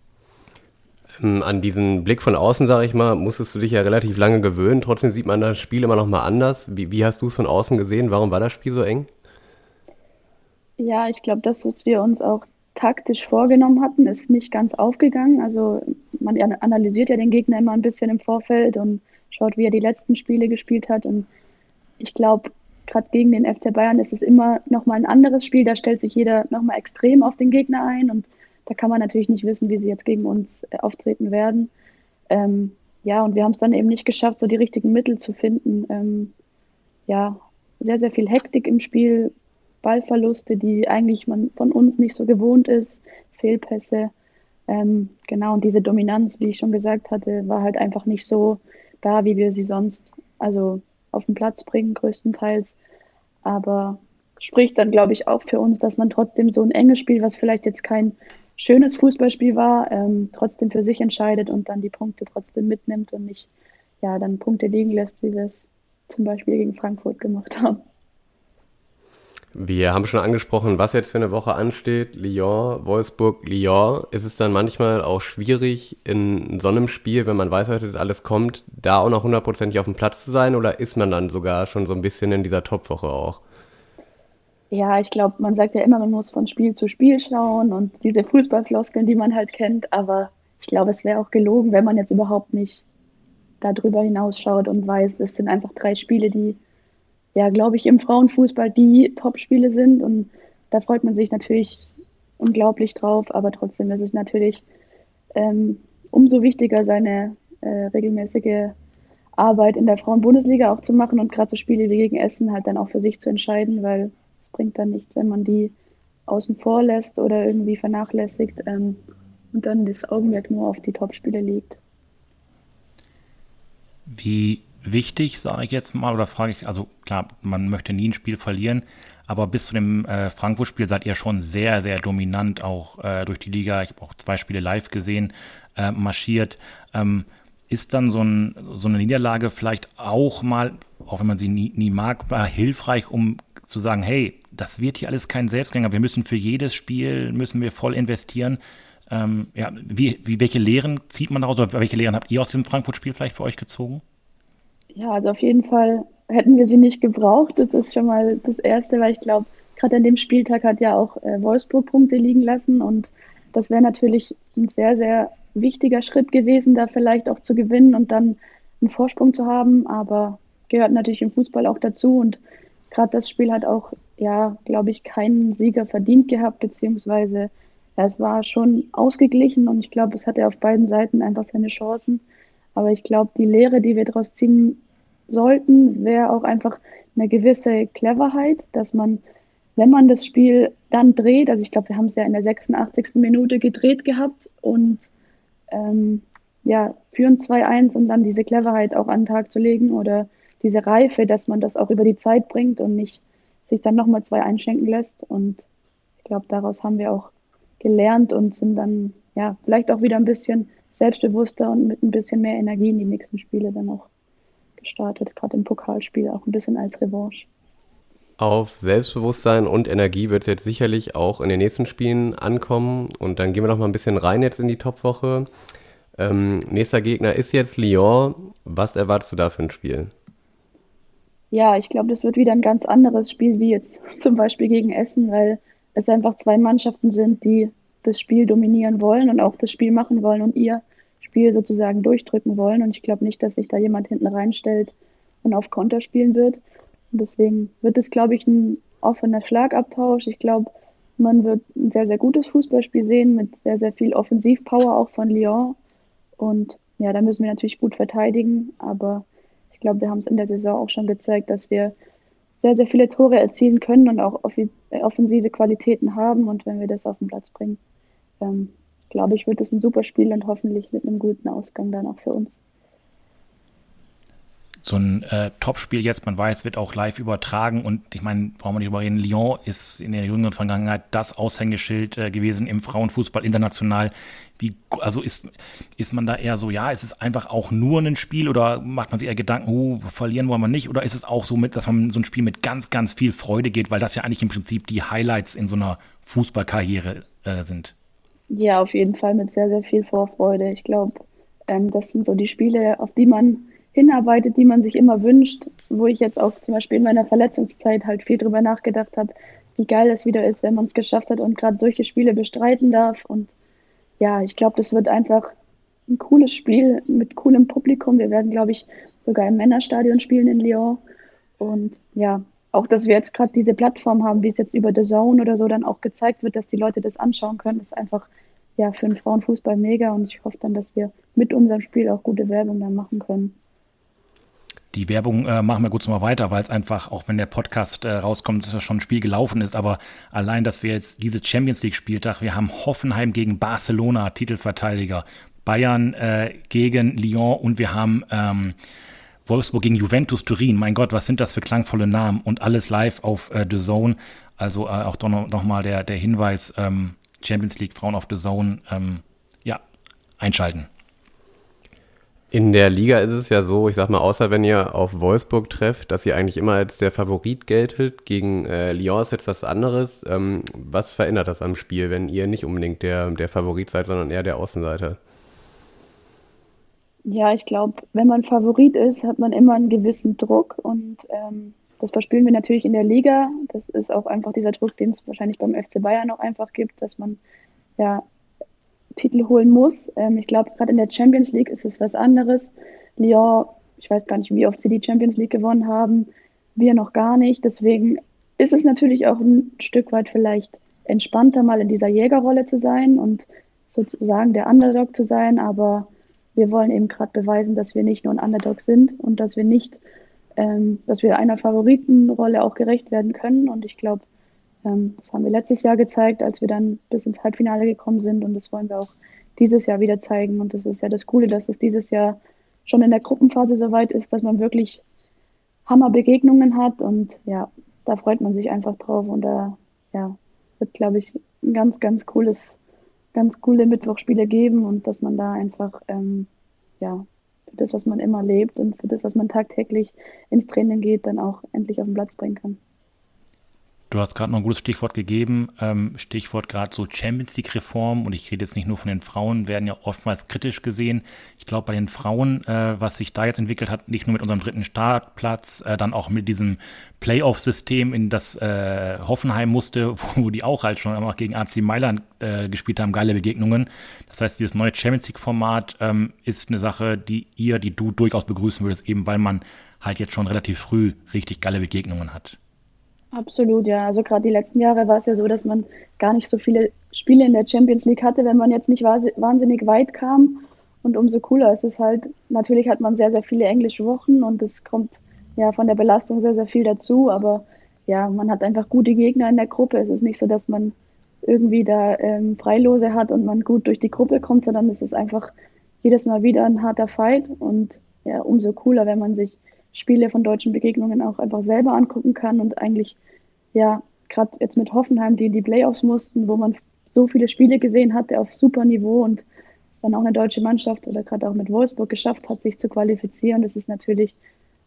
An diesen Blick von außen, sage ich mal, musstest du dich ja relativ lange gewöhnen. Trotzdem sieht man das Spiel immer noch mal anders. Wie hast du es von außen gesehen? Warum war das Spiel so eng? Ja, ich glaube, das, was wir uns auch taktisch vorgenommen hatten, ist nicht ganz aufgegangen. Also man analysiert ja den Gegner immer ein bisschen im Vorfeld und schaut, wie er die letzten Spiele gespielt hat. Und ich glaube, gerade gegen den FC Bayern ist es immer nochmal ein anderes Spiel. Da stellt sich jeder nochmal extrem auf den Gegner ein. Und da kann man natürlich nicht wissen, wie sie jetzt gegen uns auftreten werden. Ja, und wir haben es dann eben nicht geschafft, so die richtigen Mittel zu finden. Ja, sehr, sehr viel Hektik im Spiel, Ballverluste, die eigentlich man von uns nicht so gewohnt ist, Fehlpässe. Genau, und diese Dominanz, wie ich schon gesagt hatte, war halt einfach nicht so da, wie wir sie sonst also auf den Platz bringen, größtenteils. Aber spricht dann, glaube ich, auch für uns, dass man trotzdem so ein enges Spiel, was vielleicht jetzt kein schönes Fußballspiel war, trotzdem für sich entscheidet und dann die Punkte trotzdem mitnimmt und nicht ja dann Punkte liegen lässt, wie wir es zum Beispiel gegen Frankfurt gemacht haben. Wir haben schon angesprochen, was jetzt für eine Woche ansteht. Lyon, Wolfsburg, Lyon. Ist es dann manchmal auch schwierig, in so einem Spiel, wenn man weiß, dass das alles kommt, da auch noch 100% auf dem Platz zu sein? Oder ist man dann sogar schon so ein bisschen in dieser Topwoche auch? Ja, ich glaube, man sagt ja immer, man muss von Spiel zu Spiel schauen und diese Fußballfloskeln, die man halt kennt. Aber ich glaube, es wäre auch gelogen, wenn man jetzt überhaupt nicht darüber hinausschaut und weiß, es sind einfach 3 Spiele, die ja, glaube ich, im Frauenfußball die Top-Spiele sind und da freut man sich natürlich unglaublich drauf, aber trotzdem ist es natürlich umso wichtiger, seine regelmäßige Arbeit in der Frauenbundesliga auch zu machen und gerade so Spiele wie gegen Essen halt dann auch für sich zu entscheiden, weil es bringt dann nichts, wenn man die außen vor lässt oder irgendwie vernachlässigt und dann das Augenmerk nur auf die Top-Spiele liegt. Wie wichtig, sage ich jetzt mal, oder frage ich, also klar, man möchte nie ein Spiel verlieren, aber bis zu dem Frankfurt-Spiel seid ihr schon sehr, sehr dominant auch durch die Liga. Ich habe auch 2 Spiele live gesehen, marschiert. Ist dann so eine Niederlage vielleicht auch mal, auch wenn man sie nie mag, hilfreich, um zu sagen, hey, das wird hier alles kein Selbstgänger, wir müssen für jedes Spiel, müssen wir voll investieren. Ja, welche Lehren zieht man daraus, oder welche Lehren habt ihr aus dem Frankfurt-Spiel vielleicht für euch gezogen? Ja, also auf jeden Fall hätten wir sie nicht gebraucht. Das ist schon mal das Erste, weil ich glaube, gerade an dem Spieltag hat ja auch Wolfsburg Punkte liegen lassen und das wäre natürlich ein sehr, sehr wichtiger Schritt gewesen, da vielleicht auch zu gewinnen und dann einen Vorsprung zu haben, aber gehört natürlich im Fußball auch dazu und gerade das Spiel hat auch, ja, glaube ich, keinen Sieger verdient gehabt, beziehungsweise ja, es war schon ausgeglichen und ich glaube, es hatte auf beiden Seiten einfach seine Chancen. Aber ich glaube, die Lehre, die wir daraus ziehen sollten, wäre auch einfach eine gewisse Cleverheit, dass man, wenn man das Spiel dann dreht, also ich glaube, wir haben es ja in der 86. Minute gedreht gehabt und ja, führen 2-1 und dann diese Cleverheit auch an den Tag zu legen oder diese Reife, dass man das auch über die Zeit bringt und nicht sich dann nochmal 2 einschenken lässt. Und ich glaube, daraus haben wir auch gelernt und sind dann ja vielleicht auch wieder ein bisschen selbstbewusster und mit ein bisschen mehr Energie in die nächsten Spiele dann auch gestartet, gerade im Pokalspiel, auch ein bisschen als Revanche. Auf Selbstbewusstsein und Energie wird es jetzt sicherlich auch in den nächsten Spielen ankommen. Und dann gehen wir noch mal ein bisschen rein jetzt in die Topwoche. Nächster Gegner ist jetzt Lyon. Was erwartest du da für ein Spiel? Ja, ich glaube, das wird wieder ein ganz anderes Spiel wie jetzt zum Beispiel gegen Essen, weil es einfach zwei Mannschaften sind, die das Spiel dominieren wollen und auch das Spiel machen wollen und ihr Spiel sozusagen durchdrücken wollen. Und ich glaube nicht, dass sich da jemand hinten reinstellt und auf Konter spielen wird. Und deswegen wird es, glaube ich, ein offener Schlagabtausch. Ich glaube, man wird ein sehr, sehr gutes Fußballspiel sehen mit sehr, sehr viel Offensivpower auch von Lyon. Und ja, da müssen wir natürlich gut verteidigen, aber ich glaube, wir haben es in der Saison auch schon gezeigt, dass wir sehr, sehr viele Tore erzielen können und auch offensive Qualitäten haben. Und wenn wir das auf den Platz bringen, glaube ich, wird es ein super Spiel und hoffentlich mit einem guten Ausgang dann auch für uns. So ein Topspiel jetzt, man weiß, wird auch live übertragen und ich meine, brauchen wir nicht drüber reden, Lyon ist in der jüngeren Vergangenheit das Aushängeschild gewesen im Frauenfußball international. Also ist man da eher so, ja, ist es einfach auch nur ein Spiel oder macht man sich eher Gedanken, verlieren wollen wir nicht, oder ist es auch so, dass man so ein Spiel mit ganz, ganz viel Freude geht, weil das ja eigentlich im Prinzip die Highlights in so einer Fußballkarriere sind? Ja, auf jeden Fall mit sehr, sehr viel Vorfreude. Ich glaube, das sind so die Spiele, auf die man hinarbeitet, die man sich immer wünscht, wo ich jetzt auch zum Beispiel in meiner Verletzungszeit halt viel drüber nachgedacht habe, wie geil das wieder ist, wenn man es geschafft hat und gerade solche Spiele bestreiten darf. Und ja, ich glaube, das wird einfach ein cooles Spiel mit coolem Publikum. Wir werden, glaube ich, sogar im Männerstadion spielen in Lyon. Und ja, auch, dass wir jetzt gerade diese Plattform haben, wie es jetzt über The Zone oder so dann auch gezeigt wird, dass die Leute das anschauen können, ist einfach ja für den Frauenfußball mega. Und ich hoffe dann, dass wir mit unserem Spiel auch gute Werbung dann machen können. Die Werbung machen wir kurz mal weiter, weil es einfach, auch wenn der Podcast rauskommt, dass ja schon ein Spiel gelaufen ist, aber allein, dass wir jetzt diese Champions League Spieltag, wir haben Hoffenheim gegen Barcelona, Titelverteidiger, Bayern gegen Lyon und wir haben Wolfsburg gegen Juventus Turin. Mein Gott, was sind das für klangvolle Namen und alles live auf The Zone. Also auch doch noch mal der Hinweis, Champions League Frauen auf The Zone, ja, einschalten. In der Liga ist es ja so, ich sag mal, außer wenn ihr auf Wolfsburg trefft, dass ihr eigentlich immer als der Favorit geltet. Gegen Lyon ist jetzt was anderes. Was verändert das am Spiel, wenn ihr nicht unbedingt der Favorit seid, sondern eher der Außenseiter? Ja, ich glaube, wenn man Favorit ist, hat man immer einen gewissen Druck und das verspüren wir natürlich in der Liga. Das ist auch einfach dieser Druck, den es wahrscheinlich beim FC Bayern auch einfach gibt, dass man ja Titel holen muss. Ich glaube, gerade in der Champions League ist es was anderes. Lyon, ich weiß gar nicht, wie oft sie die Champions League gewonnen haben, wir noch gar nicht. Deswegen ist es natürlich auch ein Stück weit vielleicht entspannter, mal in dieser Jägerrolle zu sein und sozusagen der Underdog zu sein. Aber wir wollen eben gerade beweisen, dass wir nicht nur ein Underdog sind und dass wir nicht, dass wir einer Favoritenrolle auch gerecht werden können. Und ich glaube, das haben wir letztes Jahr gezeigt, als wir dann bis ins Halbfinale gekommen sind. Und das wollen wir auch dieses Jahr wieder zeigen. Und das ist ja das Coole, dass es dieses Jahr schon in der Gruppenphase so weit ist, dass man wirklich Hammerbegegnungen hat. Und ja, da freut man sich einfach drauf. Und da ja, wird, glaube ich, ein ganz, ganz coole Mittwochspiele geben. Und dass man da einfach ja, für das, was man immer lebt und für das, was man tagtäglich ins Training geht, dann auch endlich auf den Platz bringen kann. Du hast gerade noch ein gutes Stichwort gegeben, Stichwort gerade so Champions League Reform, und ich rede jetzt nicht nur von den Frauen, werden ja oftmals kritisch gesehen. Ich glaube, bei den Frauen, was sich da jetzt entwickelt hat, nicht nur mit unserem dritten Startplatz, dann auch mit diesem Playoff-System, in das Hoffenheim musste, wo die auch halt schon auch gegen AC Mailand gespielt haben, geile Begegnungen. Das heißt, dieses neue Champions League Format ist eine Sache, die du durchaus begrüßen würdest, eben weil man halt jetzt schon relativ früh richtig geile Begegnungen hat. Absolut, ja. Also gerade die letzten Jahre war es ja so, dass man gar nicht so viele Spiele in der Champions League hatte, wenn man jetzt nicht wahnsinnig weit kam. Und umso cooler ist es halt. Natürlich hat man sehr, sehr viele englische Wochen und es kommt ja von der Belastung sehr, sehr viel dazu. Aber ja, man hat einfach gute Gegner in der Gruppe. Es ist nicht so, dass man irgendwie da Freilose hat und man gut durch die Gruppe kommt, sondern es ist einfach jedes Mal wieder ein harter Fight. Und ja, umso cooler, wenn man sich Spiele von deutschen Begegnungen auch einfach selber angucken kann und eigentlich, ja, gerade jetzt mit Hoffenheim, die in die Playoffs mussten, wo man so viele Spiele gesehen hatte auf super Niveau und es dann auch eine deutsche Mannschaft oder gerade auch mit Wolfsburg geschafft hat, sich zu qualifizieren. Das ist natürlich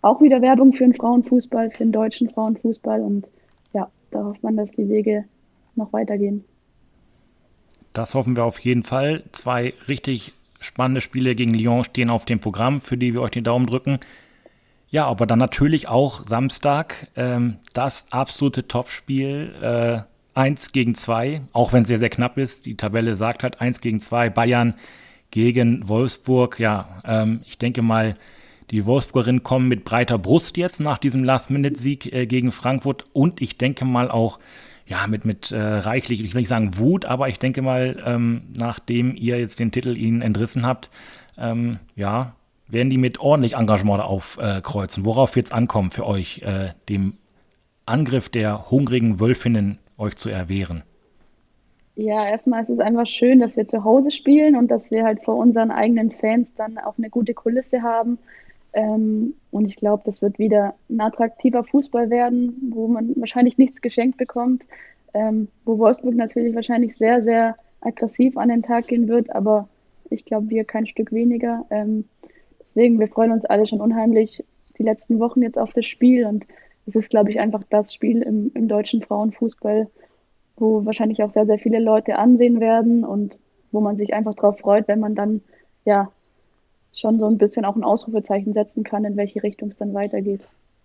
auch wieder Werbung für den Frauenfußball, für den deutschen Frauenfußball. Und ja, da hofft man, dass die Wege noch weitergehen. Das hoffen wir auf jeden Fall. 2 richtig spannende Spiele gegen Lyon stehen auf dem Programm, für die wir euch den Daumen drücken. Ja, aber dann natürlich auch Samstag das absolute Topspiel 1-2, auch wenn es sehr, sehr knapp ist. Die Tabelle sagt halt 1-2, Bayern gegen Wolfsburg. Ja, ich denke mal, die Wolfsburgerinnen kommen mit breiter Brust jetzt nach diesem Last-Minute-Sieg gegen Frankfurt und ich denke mal auch ja, mit reichlich, ich will nicht sagen Wut, aber ich denke mal, nachdem ihr jetzt den Titel ihnen entrissen habt, ja, werden die mit ordentlich Engagement aufkreuzen. Worauf wird es ankommen für euch, dem Angriff der hungrigen Wölfinnen euch zu erwehren? Ja, erstmal ist es einfach schön, dass wir zu Hause spielen und dass wir halt vor unseren eigenen Fans dann auch eine gute Kulisse haben. Und ich glaube, das wird wieder ein attraktiver Fußball werden, wo man wahrscheinlich nichts geschenkt bekommt, wo Wolfsburg natürlich wahrscheinlich sehr, sehr aggressiv an den Tag gehen wird, aber ich glaube, wir kein Stück weniger. Deswegen, wir freuen uns alle schon unheimlich die letzten Wochen jetzt auf das Spiel und es ist, glaube ich, einfach das Spiel im deutschen Frauenfußball, wo wahrscheinlich auch sehr, sehr viele Leute ansehen werden und wo man sich einfach darauf freut, wenn man dann ja schon so ein bisschen auch ein Ausrufezeichen setzen kann, in welche Richtung es dann weitergeht.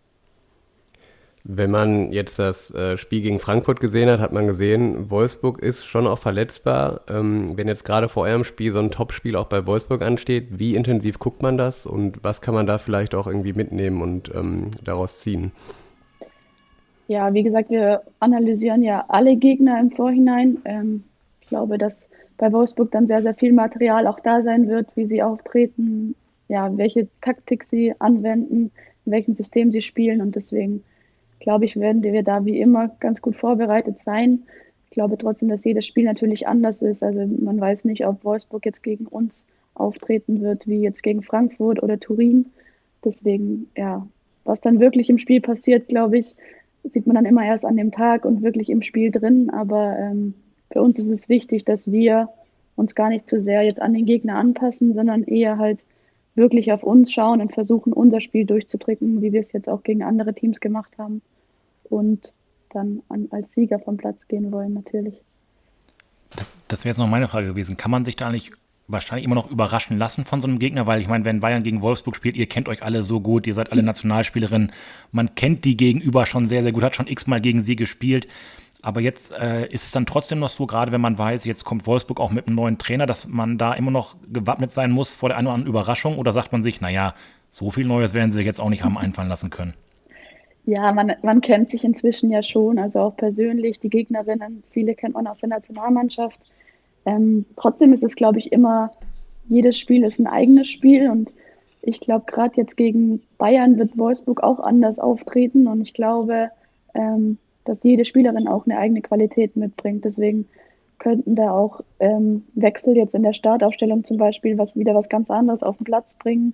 Wenn man jetzt das Spiel gegen Frankfurt gesehen hat, hat man gesehen, Wolfsburg ist schon auch verletzbar. Wenn jetzt gerade vor eurem Spiel so ein Topspiel auch bei Wolfsburg ansteht, wie intensiv guckt man das und was kann man da vielleicht auch irgendwie mitnehmen und daraus ziehen? Ja, wie gesagt, wir analysieren ja alle Gegner im Vorhinein. Ich glaube, dass bei Wolfsburg dann sehr, sehr viel Material auch da sein wird, wie sie auftreten, ja, welche Taktik sie anwenden, in welchem System sie spielen. Und deswegen glaube ich, werden wir da wie immer ganz gut vorbereitet sein. Ich glaube trotzdem, dass jedes Spiel natürlich anders ist. Also man weiß nicht, ob Wolfsburg jetzt gegen uns auftreten wird, wie jetzt gegen Frankfurt oder Turin. Deswegen, ja, was dann wirklich im Spiel passiert, glaube ich, sieht man dann immer erst an dem Tag und wirklich im Spiel drin. Aber für uns ist es wichtig, dass wir uns gar nicht zu sehr jetzt an den Gegner anpassen, sondern eher halt wirklich auf uns schauen und versuchen, unser Spiel durchzudrücken, wie wir es jetzt auch gegen andere Teams gemacht haben und dann als Sieger vom Platz gehen wollen, natürlich. Das wäre jetzt noch meine Frage gewesen. Kann man sich da nicht wahrscheinlich immer noch überraschen lassen von so einem Gegner? Weil ich meine, wenn Bayern gegen Wolfsburg spielt, ihr kennt euch alle so gut, ihr seid alle Nationalspielerinnen, man kennt die Gegenüber schon sehr, sehr gut, hat schon x-mal gegen sie gespielt. Aber jetzt ist es dann trotzdem noch so, gerade wenn man weiß, jetzt kommt Wolfsburg auch mit einem neuen Trainer, dass man da immer noch gewappnet sein muss vor der einen oder anderen Überraschung? Oder sagt man sich, naja, so viel Neues werden sie sich jetzt auch nicht haben einfallen lassen können? Ja, man kennt sich inzwischen ja schon, also auch persönlich, die Gegnerinnen, viele kennt man aus der Nationalmannschaft. Trotzdem ist es, glaube ich, immer, jedes Spiel ist ein eigenes Spiel und ich glaube, gerade jetzt gegen Bayern wird Wolfsburg auch anders auftreten und ich glaube, dass jede Spielerin auch eine eigene Qualität mitbringt. Deswegen könnten da auch Wechsel jetzt in der Startaufstellung zum Beispiel wieder was ganz anderes auf den Platz bringen.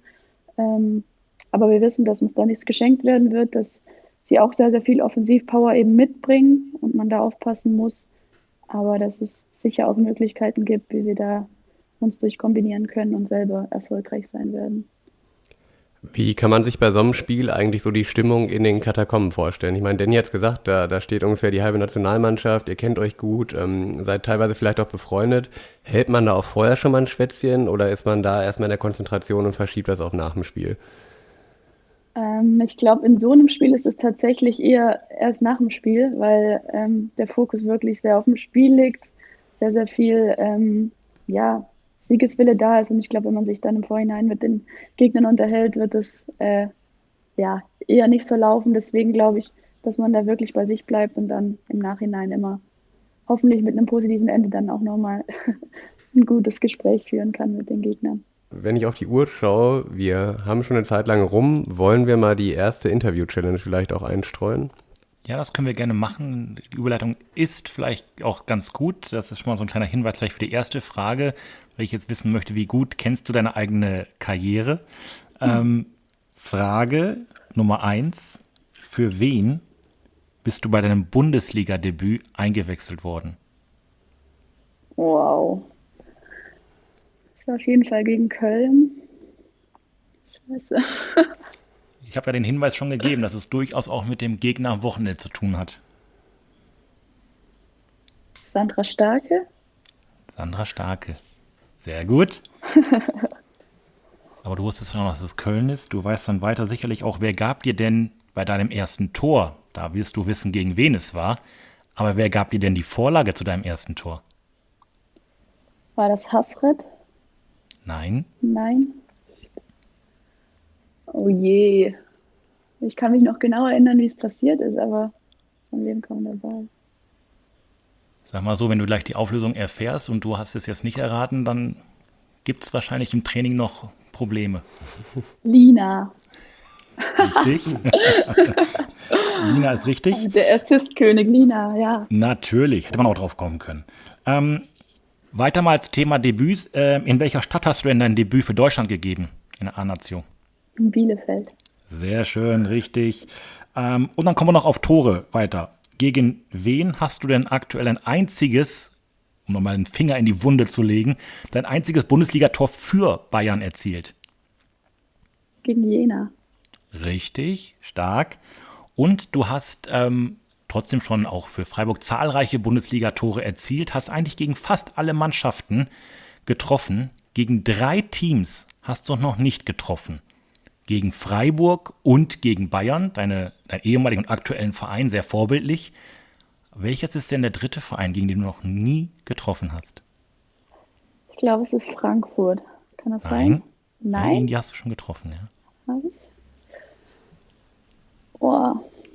Aber wir wissen, dass uns da nichts geschenkt werden wird, dass sie auch sehr, sehr viel Offensivpower eben mitbringen und man da aufpassen muss. Aber dass es sicher auch Möglichkeiten gibt, wie wir da uns durchkombinieren können und selber erfolgreich sein werden. Wie kann man sich bei so einem Spiel eigentlich so die Stimmung in den Katakomben vorstellen? Ich meine, Danny hat es gesagt, da steht ungefähr die halbe Nationalmannschaft, ihr kennt euch gut, seid teilweise vielleicht auch befreundet. Hält man da auch vorher schon mal ein Schwätzchen oder ist man da erstmal in der Konzentration und verschiebt das auch nach dem Spiel? Ich glaube, in so einem Spiel ist es tatsächlich eher erst nach dem Spiel, weil der Fokus wirklich sehr auf dem Spiel liegt, sehr, sehr viel Siegeswille da ist. Und ich glaube, wenn man sich dann im Vorhinein mit den Gegnern unterhält, wird es eher nicht so laufen. Deswegen glaube ich, dass man da wirklich bei sich bleibt und dann im Nachhinein immer hoffentlich mit einem positiven Ende dann auch nochmal ein gutes Gespräch führen kann mit den Gegnern. Wenn ich auf die Uhr schaue, wir haben schon eine Zeit lang rum, wollen wir mal die erste Interview-Challenge vielleicht auch einstreuen? Ja, das können wir gerne machen. Die Überleitung ist vielleicht auch ganz gut. Das ist schon mal so ein kleiner Hinweis gleich für die erste Frage, weil ich jetzt wissen möchte, wie gut kennst du deine eigene Karriere? Frage Nummer 1. Für wen bist du bei deinem Bundesliga-Debüt eingewechselt worden? Wow. Das war auf jeden Fall gegen Köln. Scheiße. ich habe ja den Hinweis schon gegeben, dass es durchaus auch mit dem Gegner am Wochenende zu tun hat. Sandra Starke? Sandra Starke. Sehr gut. Aber du wusstest schon, dass es Köln ist. Du weißt dann weiter sicherlich auch, wer gab dir denn bei deinem ersten Tor? Da wirst du wissen, gegen wen es war. Aber wer gab dir denn die Vorlage zu deinem ersten Tor? War das Hasret? Nein. Nein. Oh je. Ich kann mich noch genau erinnern, wie es passiert ist, aber von wem kam der Ball? Sag mal so, wenn du gleich die Auflösung erfährst und du hast es jetzt nicht erraten, dann gibt es wahrscheinlich im Training noch Probleme. Lina. Richtig. Lina ist richtig. Der Assist-König Lina, ja. Natürlich, hätte man auch drauf kommen können. Weiter mal als Thema Debüts. In welcher Stadt hast du denn dein Debüt für Deutschland gegeben in der A-Nation? In Bielefeld. Sehr schön, richtig. Und dann kommen wir noch auf Tore weiter. Gegen wen hast du denn aktuell ein einziges, um nochmal einen Finger in die Wunde zu legen, dein einziges Bundesligator für Bayern erzielt? Gegen Jena. Richtig, stark. Und du hast trotzdem schon auch für Freiburg zahlreiche Bundesligatore erzielt, hast eigentlich gegen fast alle Mannschaften getroffen. Gegen 3 Teams hast du noch nicht getroffen. Gegen Freiburg und gegen Bayern, dein ehemaligen und aktuellen Verein, sehr vorbildlich. Welches ist denn der dritte Verein, gegen den du noch nie getroffen hast? Ich glaube, es ist Frankfurt. Kann das Nein. sein? Nein, gegen die hast du schon getroffen, ja. Hab ich? Oh,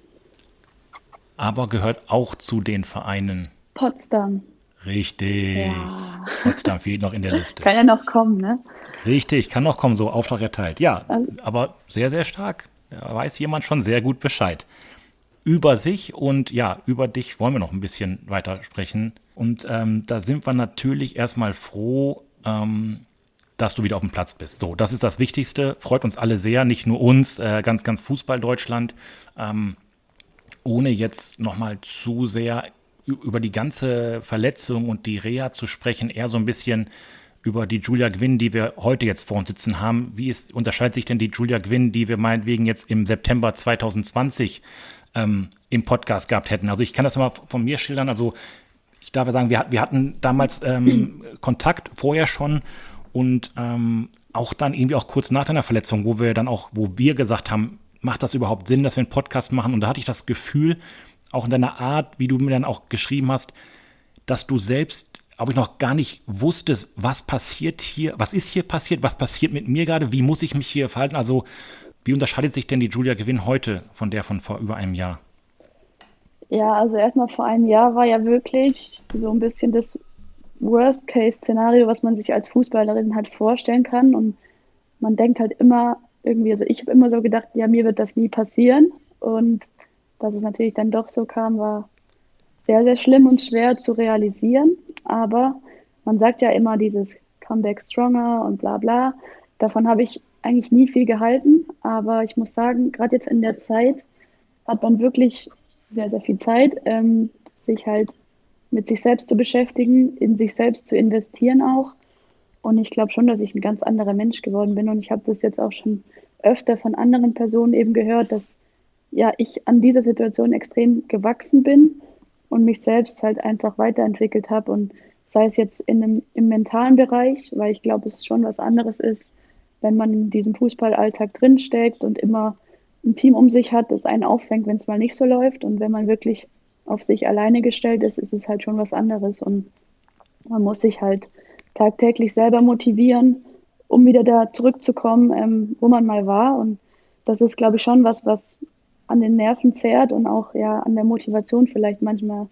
Aber gehört auch zu den Vereinen. Potsdam. Richtig. Ja. Potsdam fehlt noch in der Liste. Kann ja noch kommen, ne? Richtig, kann noch kommen, so Auftrag erteilt. Ja, Also- aber sehr, sehr stark. Da weiß jemand schon sehr gut Bescheid. Über sich und ja, über dich wollen wir noch ein bisschen weiter sprechen. Und da sind wir natürlich erstmal froh, dass du wieder auf dem Platz bist. So, das ist das Wichtigste. Freut uns alle sehr, nicht nur uns, ganz, ganz Fußball-Deutschland. Ohne jetzt nochmal zu sehr über die ganze Verletzung und die Reha zu sprechen, eher so ein bisschen über die Julia Gwynn, die wir heute jetzt vor uns sitzen haben. Unterscheidet sich denn die Julia Gwynn, die wir meinetwegen jetzt im September 2020 im Podcast gehabt hätten? Also ich kann das mal von mir schildern. Also ich darf ja sagen, wir hatten damals Kontakt vorher schon und auch dann irgendwie auch kurz nach deiner Verletzung, wo wir gesagt haben, macht das überhaupt Sinn, dass wir einen Podcast machen? Und da hatte ich das Gefühl, auch in deiner Art, wie du mir dann auch geschrieben hast, dass du selbst, ob ich noch gar nicht wusstest, was passiert hier, was ist hier passiert, was passiert mit mir gerade, wie muss ich mich hier verhalten? Also wie unterscheidet sich denn die Julia Gwynn heute von der von vor über einem Jahr? Ja, also erstmal vor einem Jahr war ja wirklich so ein bisschen das Worst-Case-Szenario, was man sich als Fußballerin halt vorstellen kann. Und man denkt halt immer irgendwie, also ich habe immer so gedacht, ja, mir wird das nie passieren. Und dass es natürlich dann doch so kam, war sehr, sehr schlimm und schwer zu realisieren. Aber man sagt ja immer dieses Comeback stronger und bla bla. Davon habe ich eigentlich nie viel gehalten. Aber ich muss sagen, gerade jetzt in der Zeit hat man wirklich sehr, sehr viel Zeit, sich halt mit sich selbst zu beschäftigen, in sich selbst zu investieren auch. Und ich glaube schon, dass ich ein ganz anderer Mensch geworden bin. Und ich habe das jetzt auch schon öfter von anderen Personen eben gehört, dass ja ich an dieser Situation extrem gewachsen bin und mich selbst halt einfach weiterentwickelt habe. Und sei es jetzt im mentalen Bereich, weil ich glaube, es schon was anderes ist, wenn man in diesem Fußballalltag drinsteckt und immer ein Team um sich hat, das einen auffängt, wenn es mal nicht so läuft. Und wenn man wirklich auf sich alleine gestellt ist, ist es halt schon was anderes. Und man muss sich halt tagtäglich selber motivieren, um wieder da zurückzukommen, wo man mal war. Und das ist, glaube ich, schon was an den Nerven zehrt und auch ja an der Motivation vielleicht manchmal,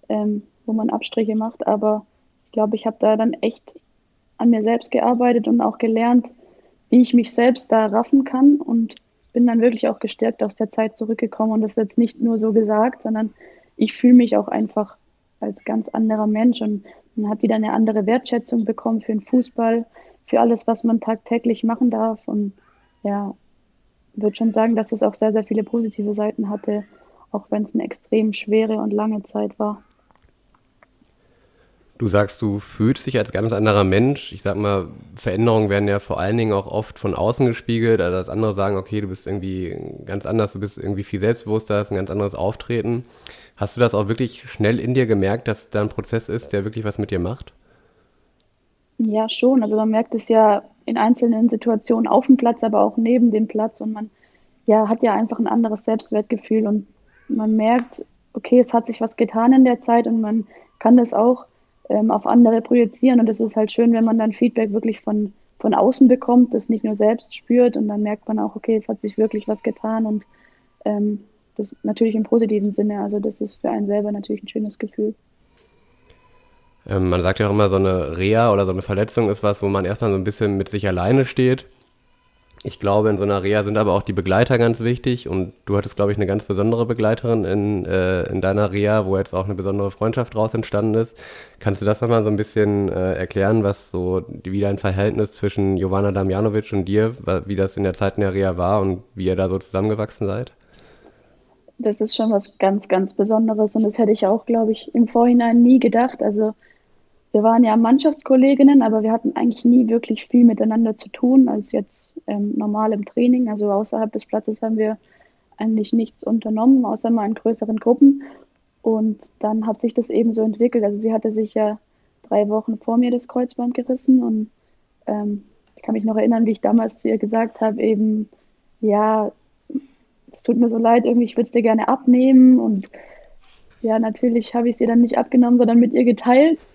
wo man Abstriche macht. Aber ich glaube, ich habe da dann echt an mir selbst gearbeitet und auch gelernt, wie ich mich selbst da raffen kann und bin dann wirklich auch gestärkt aus der Zeit zurückgekommen. Und das ist jetzt nicht nur so gesagt, sondern ich fühle mich auch einfach als ganz anderer Mensch und man hat wieder eine andere Wertschätzung bekommen für den Fußball, für alles, was man tagtäglich machen darf. Und ja, ich würde schon sagen, dass es auch sehr, sehr viele positive Seiten hatte, auch wenn es eine extrem schwere und lange Zeit war. Du sagst, du fühlst dich als ganz anderer Mensch. Ich sag mal, Veränderungen werden ja vor allen Dingen auch oft von außen gespiegelt, also dass andere sagen, okay, du bist irgendwie ganz anders, du bist irgendwie viel selbstbewusster, hast ein ganz anderes Auftreten. Hast du das auch wirklich schnell in dir gemerkt, dass da ein Prozess ist, der wirklich was mit dir macht? Ja, schon. Also man merkt es ja in einzelnen Situationen auf dem Platz, aber auch neben dem Platz und man ja, hat ja einfach ein anderes Selbstwertgefühl und man merkt, okay, es hat sich was getan in der Zeit und man kann das auch auf andere projizieren und es ist halt schön, wenn man dann Feedback wirklich von außen bekommt, das nicht nur selbst spürt und dann merkt man auch, okay, es hat sich wirklich was getan und ähm, das natürlich im positiven Sinne. Also das ist für einen selber natürlich ein schönes Gefühl. Man sagt ja auch immer, so eine Reha oder so eine Verletzung ist was, wo man erstmal so ein bisschen mit sich alleine steht. Ich glaube, in so einer Reha sind aber auch die Begleiter ganz wichtig und du hattest, glaube ich, eine ganz besondere Begleiterin in deiner Reha, wo jetzt auch eine besondere Freundschaft draus entstanden ist. Kannst du das nochmal so ein bisschen erklären, was so wie dein Verhältnis zwischen Jovana Damjanovic und dir, wie das in der Zeit in der Reha war und wie ihr da so zusammengewachsen seid? Das ist schon was ganz, ganz Besonderes und das hätte ich auch, glaube ich, im Vorhinein nie gedacht. Also wir waren ja Mannschaftskolleginnen, aber wir hatten eigentlich nie wirklich viel miteinander zu tun als jetzt normal im Training. Also außerhalb des Platzes haben wir eigentlich nichts unternommen, außer mal in größeren Gruppen. Und dann hat sich das eben so entwickelt. Also sie hatte sich ja 3 Wochen vor mir das Kreuzband gerissen und ich kann mich noch erinnern, wie ich damals zu ihr gesagt habe, eben, ja, es tut mir so leid, irgendwie, ich würde es dir gerne abnehmen und ja, natürlich habe ich sie dann nicht abgenommen, sondern mit ihr geteilt,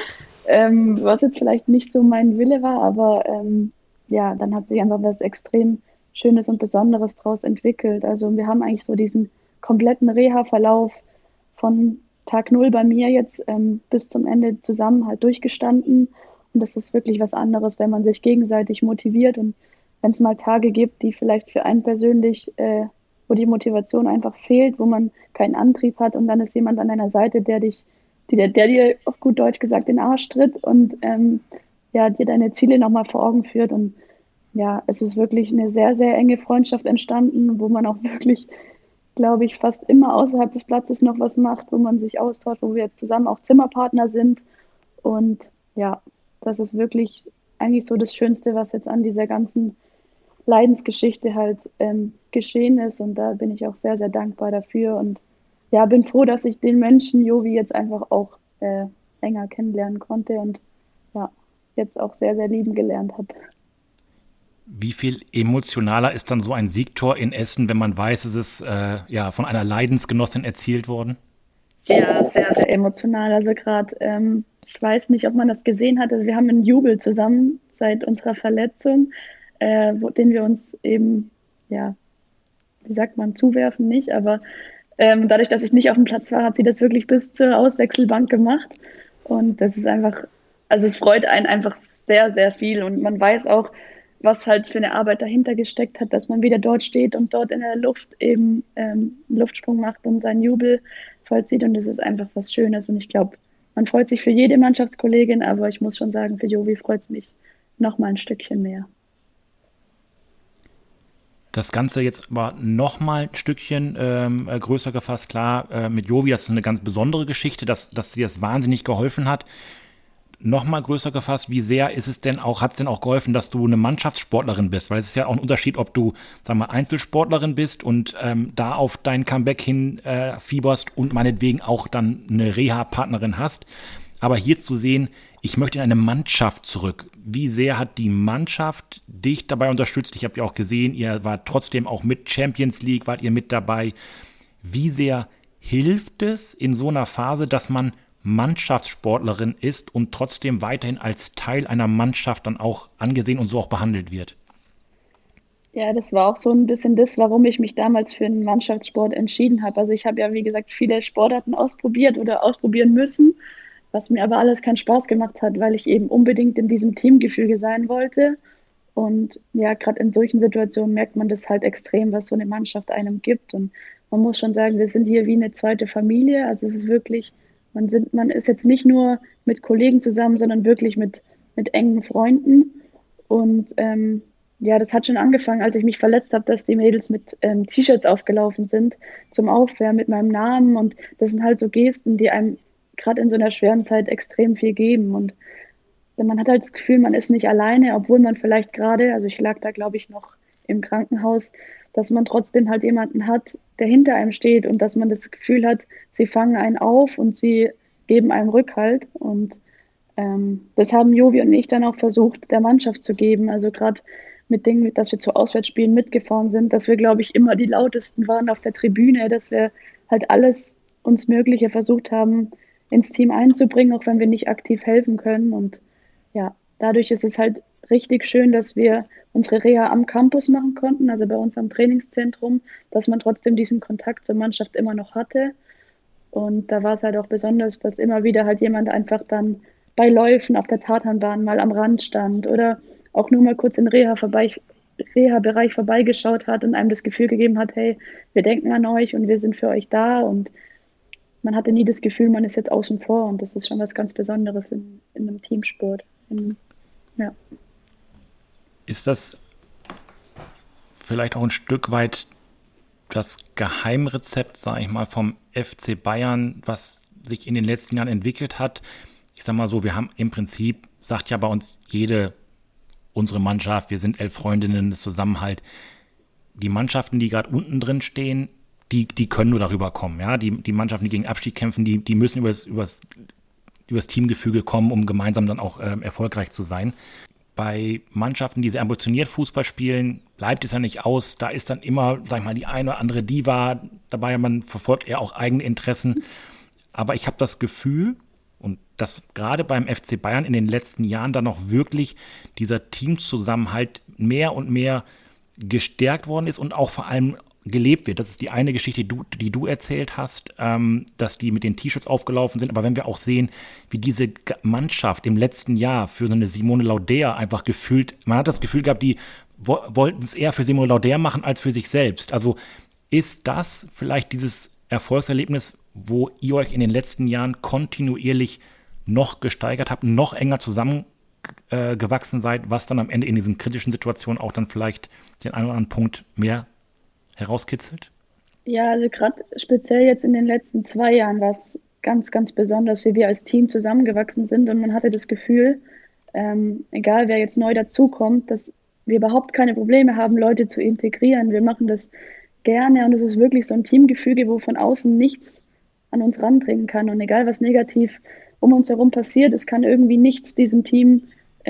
was jetzt vielleicht nicht so mein Wille war, aber ja, dann hat sich einfach was extrem Schönes und Besonderes draus entwickelt. Also wir haben eigentlich so diesen kompletten Reha-Verlauf von Tag Null bei mir jetzt bis zum Ende zusammen halt durchgestanden. Und das ist wirklich was anderes, wenn man sich gegenseitig motiviert und wenn es mal Tage gibt, die vielleicht für einen persönlich wo die Motivation einfach fehlt, wo man keinen Antrieb hat und dann ist jemand an deiner Seite, der dir auf gut Deutsch gesagt den Arsch tritt und ja, dir deine Ziele nochmal vor Augen führt. Und ja, es ist wirklich eine sehr, sehr enge Freundschaft entstanden, wo man auch wirklich, glaube ich, fast immer außerhalb des Platzes noch was macht, wo man sich austauscht, wo wir jetzt zusammen auch Zimmerpartner sind. Und ja, das ist wirklich eigentlich so das Schönste, was jetzt an dieser ganzen Leidensgeschichte halt geschehen ist und da bin ich auch sehr, sehr dankbar dafür und ja, bin froh, dass ich den Menschen Jovi jetzt einfach auch enger kennenlernen konnte und ja, jetzt auch sehr, sehr lieben gelernt habe. Wie viel emotionaler ist dann so ein Siegtor in Essen, wenn man weiß, es ist ja von einer Leidensgenossin erzielt worden? Ja, sehr, sehr emotional. Also gerade, ich weiß nicht, ob man das gesehen hat, also wir haben einen Jubel zusammen seit unserer Verletzung, den wir uns eben, ja, wie sagt man, zuwerfen nicht, aber dadurch, dass ich nicht auf dem Platz war, hat sie das wirklich bis zur Auswechselbank gemacht und das ist einfach, also es freut einen einfach sehr, sehr viel und man weiß auch, was halt für eine Arbeit dahinter gesteckt hat, dass man wieder dort steht und dort in der Luft eben einen Luftsprung macht und seinen Jubel vollzieht und das ist einfach was Schönes und ich glaube, man freut sich für jede Mannschaftskollegin, aber ich muss schon sagen, für Jovi freut es mich noch mal ein Stückchen mehr. Das Ganze jetzt aber noch mal ein Stückchen größer gefasst, klar, mit Jovi, das ist eine ganz besondere Geschichte, dass dir das wahnsinnig geholfen hat. Noch mal größer gefasst, wie sehr ist es denn auch, hat es denn auch geholfen, dass du eine Mannschaftssportlerin bist? Weil es ist ja auch ein Unterschied, ob du, sagen wir, Einzelsportlerin bist und da auf dein Comeback hin fieberst und meinetwegen auch dann eine Reha-Partnerin hast. Aber hier zu sehen, ich möchte in eine Mannschaft zurück. Wie sehr hat die Mannschaft dich dabei unterstützt? Ich habe ja auch gesehen, ihr wart trotzdem auch mit Champions League, wart ihr mit dabei. Wie sehr hilft es in so einer Phase, dass man Mannschaftssportlerin ist und trotzdem weiterhin als Teil einer Mannschaft dann auch angesehen und so auch behandelt wird? Ja, das war auch so ein bisschen das, warum ich mich damals für einen Mannschaftssport entschieden habe. Also ich habe ja, wie gesagt, viele Sportarten ausprobiert oder ausprobieren müssen, was mir aber alles keinen Spaß gemacht hat, weil ich eben unbedingt in diesem Teamgefüge sein wollte. Und ja, gerade in solchen Situationen merkt man das halt extrem, was so eine Mannschaft einem gibt. Und man muss schon sagen, wir sind hier wie eine zweite Familie. Also es ist wirklich, man ist jetzt nicht nur mit Kollegen zusammen, sondern wirklich mit engen Freunden. Und ja, das hat schon angefangen, als ich mich verletzt habe, dass die Mädels mit T-Shirts aufgelaufen sind zum Aufwärmen mit meinem Namen. Und das sind halt so Gesten, die einem gerade in so einer schweren Zeit extrem viel geben. Und man hat halt das Gefühl, man ist nicht alleine, obwohl man vielleicht gerade, also ich lag da, glaube ich, noch im Krankenhaus, dass man trotzdem halt jemanden hat, der hinter einem steht und dass man das Gefühl hat, sie fangen einen auf und sie geben einem Rückhalt. Und das haben Jovi und ich dann auch versucht, der Mannschaft zu geben. Also gerade mit Dingen, dass wir zu Auswärtsspielen mitgefahren sind, dass wir, glaube ich, immer die lautesten waren auf der Tribüne, dass wir halt alles uns Mögliche versucht haben, ins Team einzubringen, auch wenn wir nicht aktiv helfen können. Und ja, dadurch ist es halt richtig schön, dass wir unsere Reha am Campus machen konnten, also bei uns am Trainingszentrum, dass man trotzdem diesen Kontakt zur Mannschaft immer noch hatte. Und da war es halt auch besonders, dass immer wieder halt jemand einfach dann bei Läufen auf der Tatanbahn mal am Rand stand oder auch nur mal kurz im Reha-Bereich vorbeigeschaut hat und einem das Gefühl gegeben hat, hey, wir denken an euch und wir sind für euch da. Und man hatte nie das Gefühl, man ist jetzt außen vor. Und das ist schon was ganz Besonderes in einem Teamsport. Ja. Ist das vielleicht auch ein Stück weit das Geheimrezept, sage ich mal, vom FC Bayern, was sich in den letzten Jahren entwickelt hat? Ich sage mal so, wir haben im Prinzip, sagt ja bei uns unsere Mannschaft, wir sind 11 Freundinnen, das Zusammenhalt. Die Mannschaften, die gerade unten drin stehen, die können nur darüber kommen. Ja? Die Mannschaften, die gegen Abstieg kämpfen, die müssen übers Teamgefüge kommen, um gemeinsam dann auch erfolgreich zu sein. Bei Mannschaften, die sehr ambitioniert Fußball spielen, bleibt es ja nicht aus. Da ist dann immer, sag ich mal, die eine oder andere Diva dabei. Man verfolgt eher auch eigene Interessen. Aber ich habe das Gefühl, und dass gerade beim FC Bayern in den letzten Jahren dann noch wirklich dieser Teamzusammenhalt mehr und mehr gestärkt worden ist und auch vor allem gelebt wird. Das ist die eine Geschichte, die du erzählt hast, dass die mit den T-Shirts aufgelaufen sind. Aber wenn wir auch sehen, wie diese Mannschaft im letzten Jahr für so eine Simone Lauder einfach gefühlt, man hat das Gefühl gehabt, die wollten es eher für Simone Lauder machen als für sich selbst. Also ist das vielleicht dieses Erfolgserlebnis, wo ihr euch in den letzten Jahren kontinuierlich noch gesteigert habt, noch enger zusammengewachsen seid, was dann am Ende in diesen kritischen Situationen auch dann vielleicht den einen oder anderen Punkt mehr herauskitzelt? Ja, also gerade speziell jetzt in den letzten 2 Jahren war es ganz, ganz besonders, wie wir als Team zusammengewachsen sind und man hatte das Gefühl, egal wer jetzt neu dazukommt, dass wir überhaupt keine Probleme haben, Leute zu integrieren. Wir machen das gerne und es ist wirklich so ein Teamgefüge, wo von außen nichts an uns randringen kann und egal was negativ um uns herum passiert, es kann irgendwie nichts dieses Team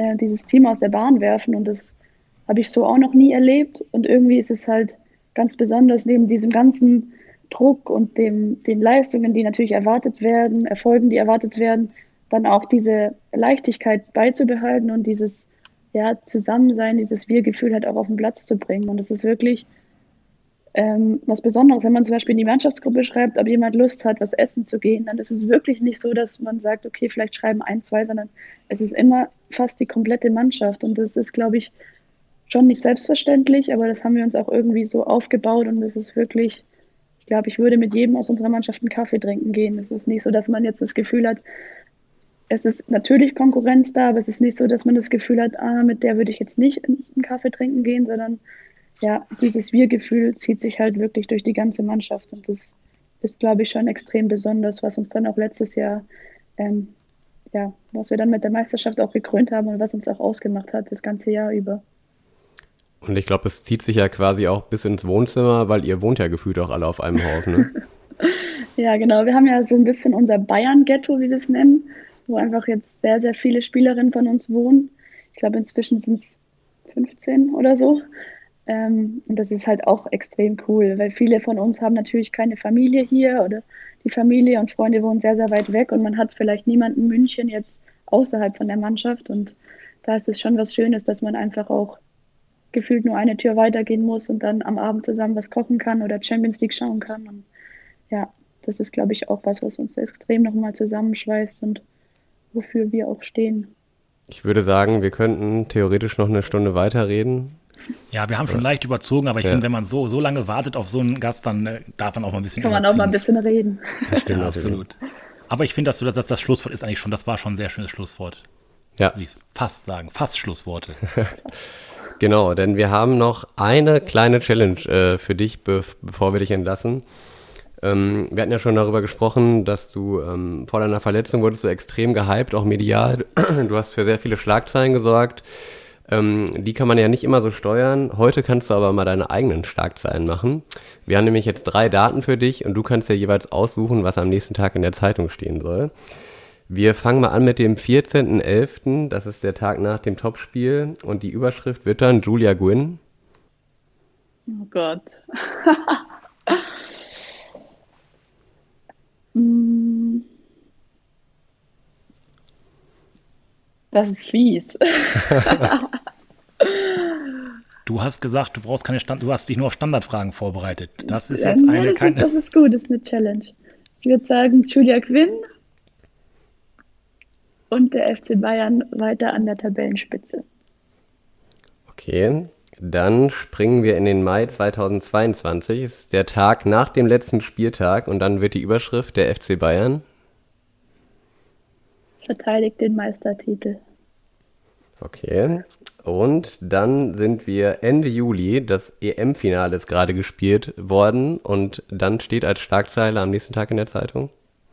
aus der Bahn werfen und das habe ich so auch noch nie erlebt und irgendwie ist es halt ganz besonders neben diesem ganzen Druck und den Leistungen, die natürlich erwartet werden, Erfolgen, die erwartet werden, dann auch diese Leichtigkeit beizubehalten und dieses Zusammensein, dieses Wir-Gefühl halt auch auf den Platz zu bringen und es ist wirklich was Besonderes, wenn man zum Beispiel in die Mannschaftsgruppe schreibt, ob jemand Lust hat, was essen zu gehen, dann ist es wirklich nicht so, dass man sagt, okay, vielleicht schreiben 1, 2, sondern es ist immer fast die komplette Mannschaft und das ist, glaube ich, schon nicht selbstverständlich, aber das haben wir uns auch irgendwie so aufgebaut und es ist wirklich, ich glaube, ich würde mit jedem aus unserer Mannschaft einen Kaffee trinken gehen. Es ist nicht so, dass man jetzt das Gefühl hat, es ist natürlich Konkurrenz da, aber es ist nicht so, dass man das Gefühl hat, mit der würde ich jetzt nicht einen Kaffee trinken gehen, sondern ja, dieses Wir-Gefühl zieht sich halt wirklich durch die ganze Mannschaft und das ist, glaube ich, schon extrem besonders, was uns dann auch letztes Jahr, was wir dann mit der Meisterschaft auch gekrönt haben und was uns auch ausgemacht hat, das ganze Jahr über. Und ich glaube, es zieht sich ja quasi auch bis ins Wohnzimmer, weil ihr wohnt ja gefühlt auch alle auf einem Haufen, ne? Ja, genau. Wir haben ja so ein bisschen unser Bayern-Ghetto, wie wir es nennen, wo einfach jetzt sehr, sehr viele Spielerinnen von uns wohnen. Ich glaube, inzwischen sind es 15 oder so. Und das ist halt auch extrem cool, weil viele von uns haben natürlich keine Familie hier oder die Familie und Freunde wohnen sehr, sehr weit weg und man hat vielleicht niemanden in München jetzt außerhalb von der Mannschaft und da ist es schon was Schönes, dass man einfach auch gefühlt nur eine Tür weitergehen muss und dann am Abend zusammen was kochen kann oder Champions League schauen kann. Und ja, das ist, glaube ich, auch was uns extrem nochmal zusammenschweißt und wofür wir auch stehen. Ich würde sagen, wir könnten theoretisch noch eine Stunde weiterreden. Ja, wir haben schon leicht überzogen, aber ich finde, wenn man so lange wartet auf so einen Gast, dann darf man auch mal ein bisschen kann man auch mal ein bisschen reden. Das stimmt, ja, absolut. Aber ich finde, dass das Schlusswort ist eigentlich schon, das war schon ein sehr schönes Schlusswort. Ja. Würde ich fast sagen, fast Schlussworte. Genau, denn wir haben noch eine kleine Challenge für dich, bevor wir dich entlassen. Wir hatten ja schon darüber gesprochen, dass du vor deiner Verletzung wurdest du extrem gehypt, auch medial. Du hast für sehr viele Schlagzeilen gesorgt. Die kann man ja nicht immer so steuern. Heute kannst du aber mal deine eigenen Schlagzeilen machen. Wir haben nämlich jetzt 3 Daten für dich und du kannst ja jeweils aussuchen, was am nächsten Tag in der Zeitung stehen soll. Wir fangen mal an mit dem 14.11., das ist der Tag nach dem Topspiel und die Überschrift wird dann Julia Gwynn. Oh Gott. Das ist fies. Du hast gesagt, du hast dich nur auf Standardfragen vorbereitet. Das ist jetzt das ist gut, das ist eine Challenge. Ich würde sagen, Julia Gwynn und der FC Bayern weiter an der Tabellenspitze. Okay, dann springen wir in den Mai 2022. Das ist der Tag nach dem letzten Spieltag und dann wird die Überschrift der FC Bayern. Verteidigt den Meistertitel. Okay, und dann sind wir Ende Juli, das EM-Finale ist gerade gespielt worden und dann steht als Schlagzeile am nächsten Tag in der Zeitung.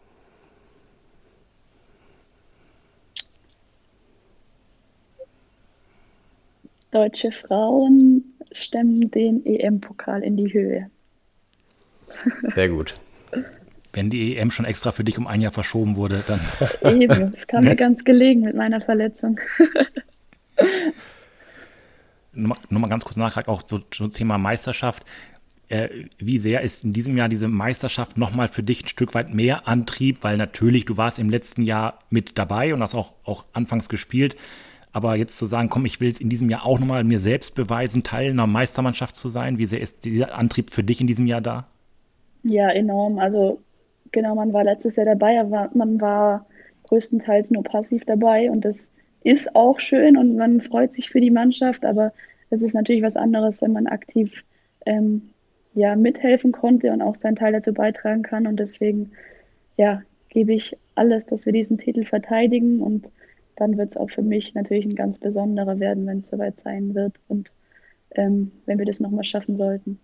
Deutsche Frauen stemmen den EM-Pokal in die Höhe. Sehr gut. Wenn die EM schon extra für dich um ein Jahr verschoben wurde, dann... Eben, es kam mir ganz gelegen mit meiner Verletzung. Nur mal ganz kurz nachgefragt, auch zum Thema Meisterschaft. Wie sehr ist in diesem Jahr diese Meisterschaft nochmal für dich ein Stück weit mehr Antrieb? Weil natürlich, du warst im letzten Jahr mit dabei und hast auch anfangs gespielt. Aber jetzt zu sagen, komm, ich will es in diesem Jahr auch nochmal mir selbst beweisen, Teil einer Meistermannschaft zu sein. Wie sehr ist dieser Antrieb für dich in diesem Jahr da? Ja, enorm. Also genau, man war letztes Jahr dabei, aber man war größtenteils nur passiv dabei und das ist auch schön und man freut sich für die Mannschaft, aber es ist natürlich was anderes, wenn man aktiv mithelfen konnte und auch seinen Teil dazu beitragen kann und deswegen gebe ich alles, dass wir diesen Titel verteidigen und dann wird es auch für mich natürlich ein ganz besonderer werden, wenn es soweit sein wird und wenn wir das nochmal schaffen sollten.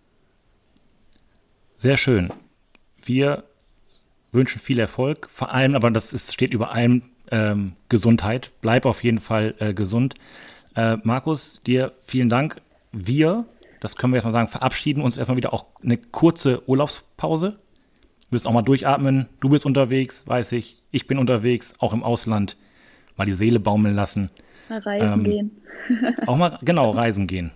Sehr schön. Wir wünschen viel Erfolg, vor allem, aber steht über allem, Gesundheit. Bleib auf jeden Fall gesund. Markus, dir vielen Dank. Wir, das können wir erstmal sagen, verabschieden uns erstmal wieder auch eine kurze Urlaubspause. Wir müssen auch mal durchatmen. Du bist unterwegs, weiß ich. Ich bin unterwegs, auch im Ausland. Mal die Seele baumeln lassen. Mal reisen gehen. Auch mal, genau, reisen gehen.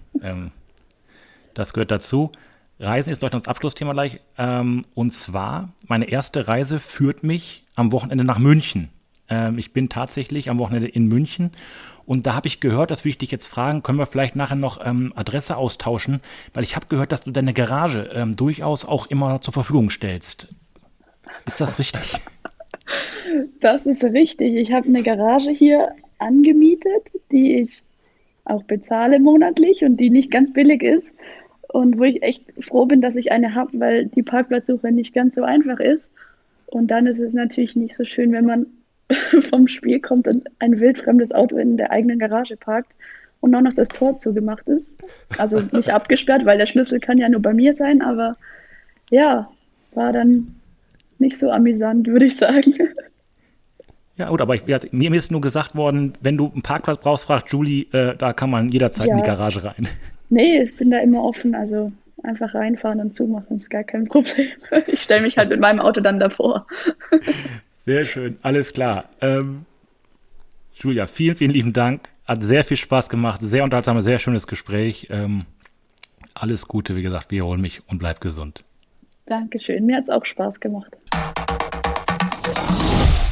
Das gehört dazu. Reisen ist Deutschlands Abschlussthema gleich. Und zwar, meine erste Reise führt mich am Wochenende nach München. Ich bin tatsächlich am Wochenende in München und da habe ich gehört, das will ich dich jetzt fragen, können wir vielleicht nachher noch Adresse austauschen, weil ich habe gehört, dass du deine Garage durchaus auch immer zur Verfügung stellst. Ist das richtig? Das ist richtig. Ich habe eine Garage hier angemietet, die ich auch bezahle monatlich und die nicht ganz billig ist und wo ich echt froh bin, dass ich eine habe, weil die Parkplatzsuche nicht ganz so einfach ist. Und dann ist es natürlich nicht so schön, wenn man vom Spiel kommt und ein wildfremdes Auto in der eigenen Garage parkt und auch noch das Tor zugemacht ist. Also nicht abgesperrt, weil der Schlüssel kann ja nur bei mir sein, aber ja, war dann nicht so amüsant, würde ich sagen. Ja, gut, aber mir ist nur gesagt worden, wenn du einen Parkplatz brauchst, fragt Julie, da kann man jederzeit in die Garage rein. Nee, ich bin da immer offen, also einfach reinfahren und zumachen ist gar kein Problem. Ich stelle mich halt mit meinem Auto dann davor. Sehr schön, alles klar. Julia, vielen, vielen lieben Dank. Hat sehr viel Spaß gemacht, sehr unterhaltsames, sehr schönes Gespräch. Alles Gute, wie gesagt, wiederhol mich und bleib gesund. Dankeschön, mir hat es auch Spaß gemacht.